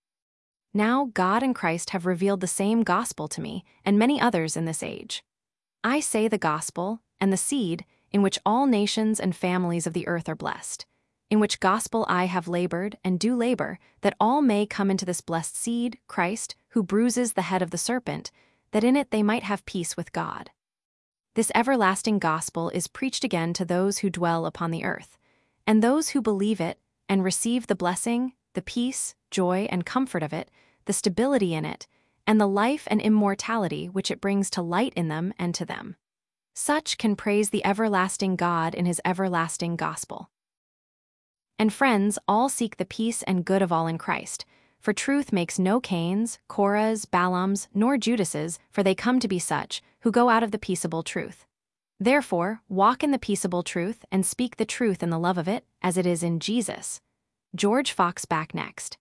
Speaker 1: Now God and Christ have revealed the same gospel to me, and many others in this age. I say the gospel, and the seed, in which all nations and families of the earth are blessed, in which gospel I have labored, and do labor, that all may come into this blessed seed, Christ, who bruises the head of the serpent, that in it they might have peace with God. This everlasting gospel is preached again to those who dwell upon the earth, and those who believe it, and receive the blessing, the peace, joy, and comfort of it, the stability in it, and the life and immortality which it brings to light in them and to them. Such can praise the everlasting God in his everlasting gospel. And friends, all seek the peace and good of all in Christ, for truth makes no Cains, Korahs, Balaams, nor Judases, for they come to be such, who go out of the peaceable truth. Therefore, walk in the peaceable truth, and speak the truth in the love of it, as it is in Jesus. George Fox back next.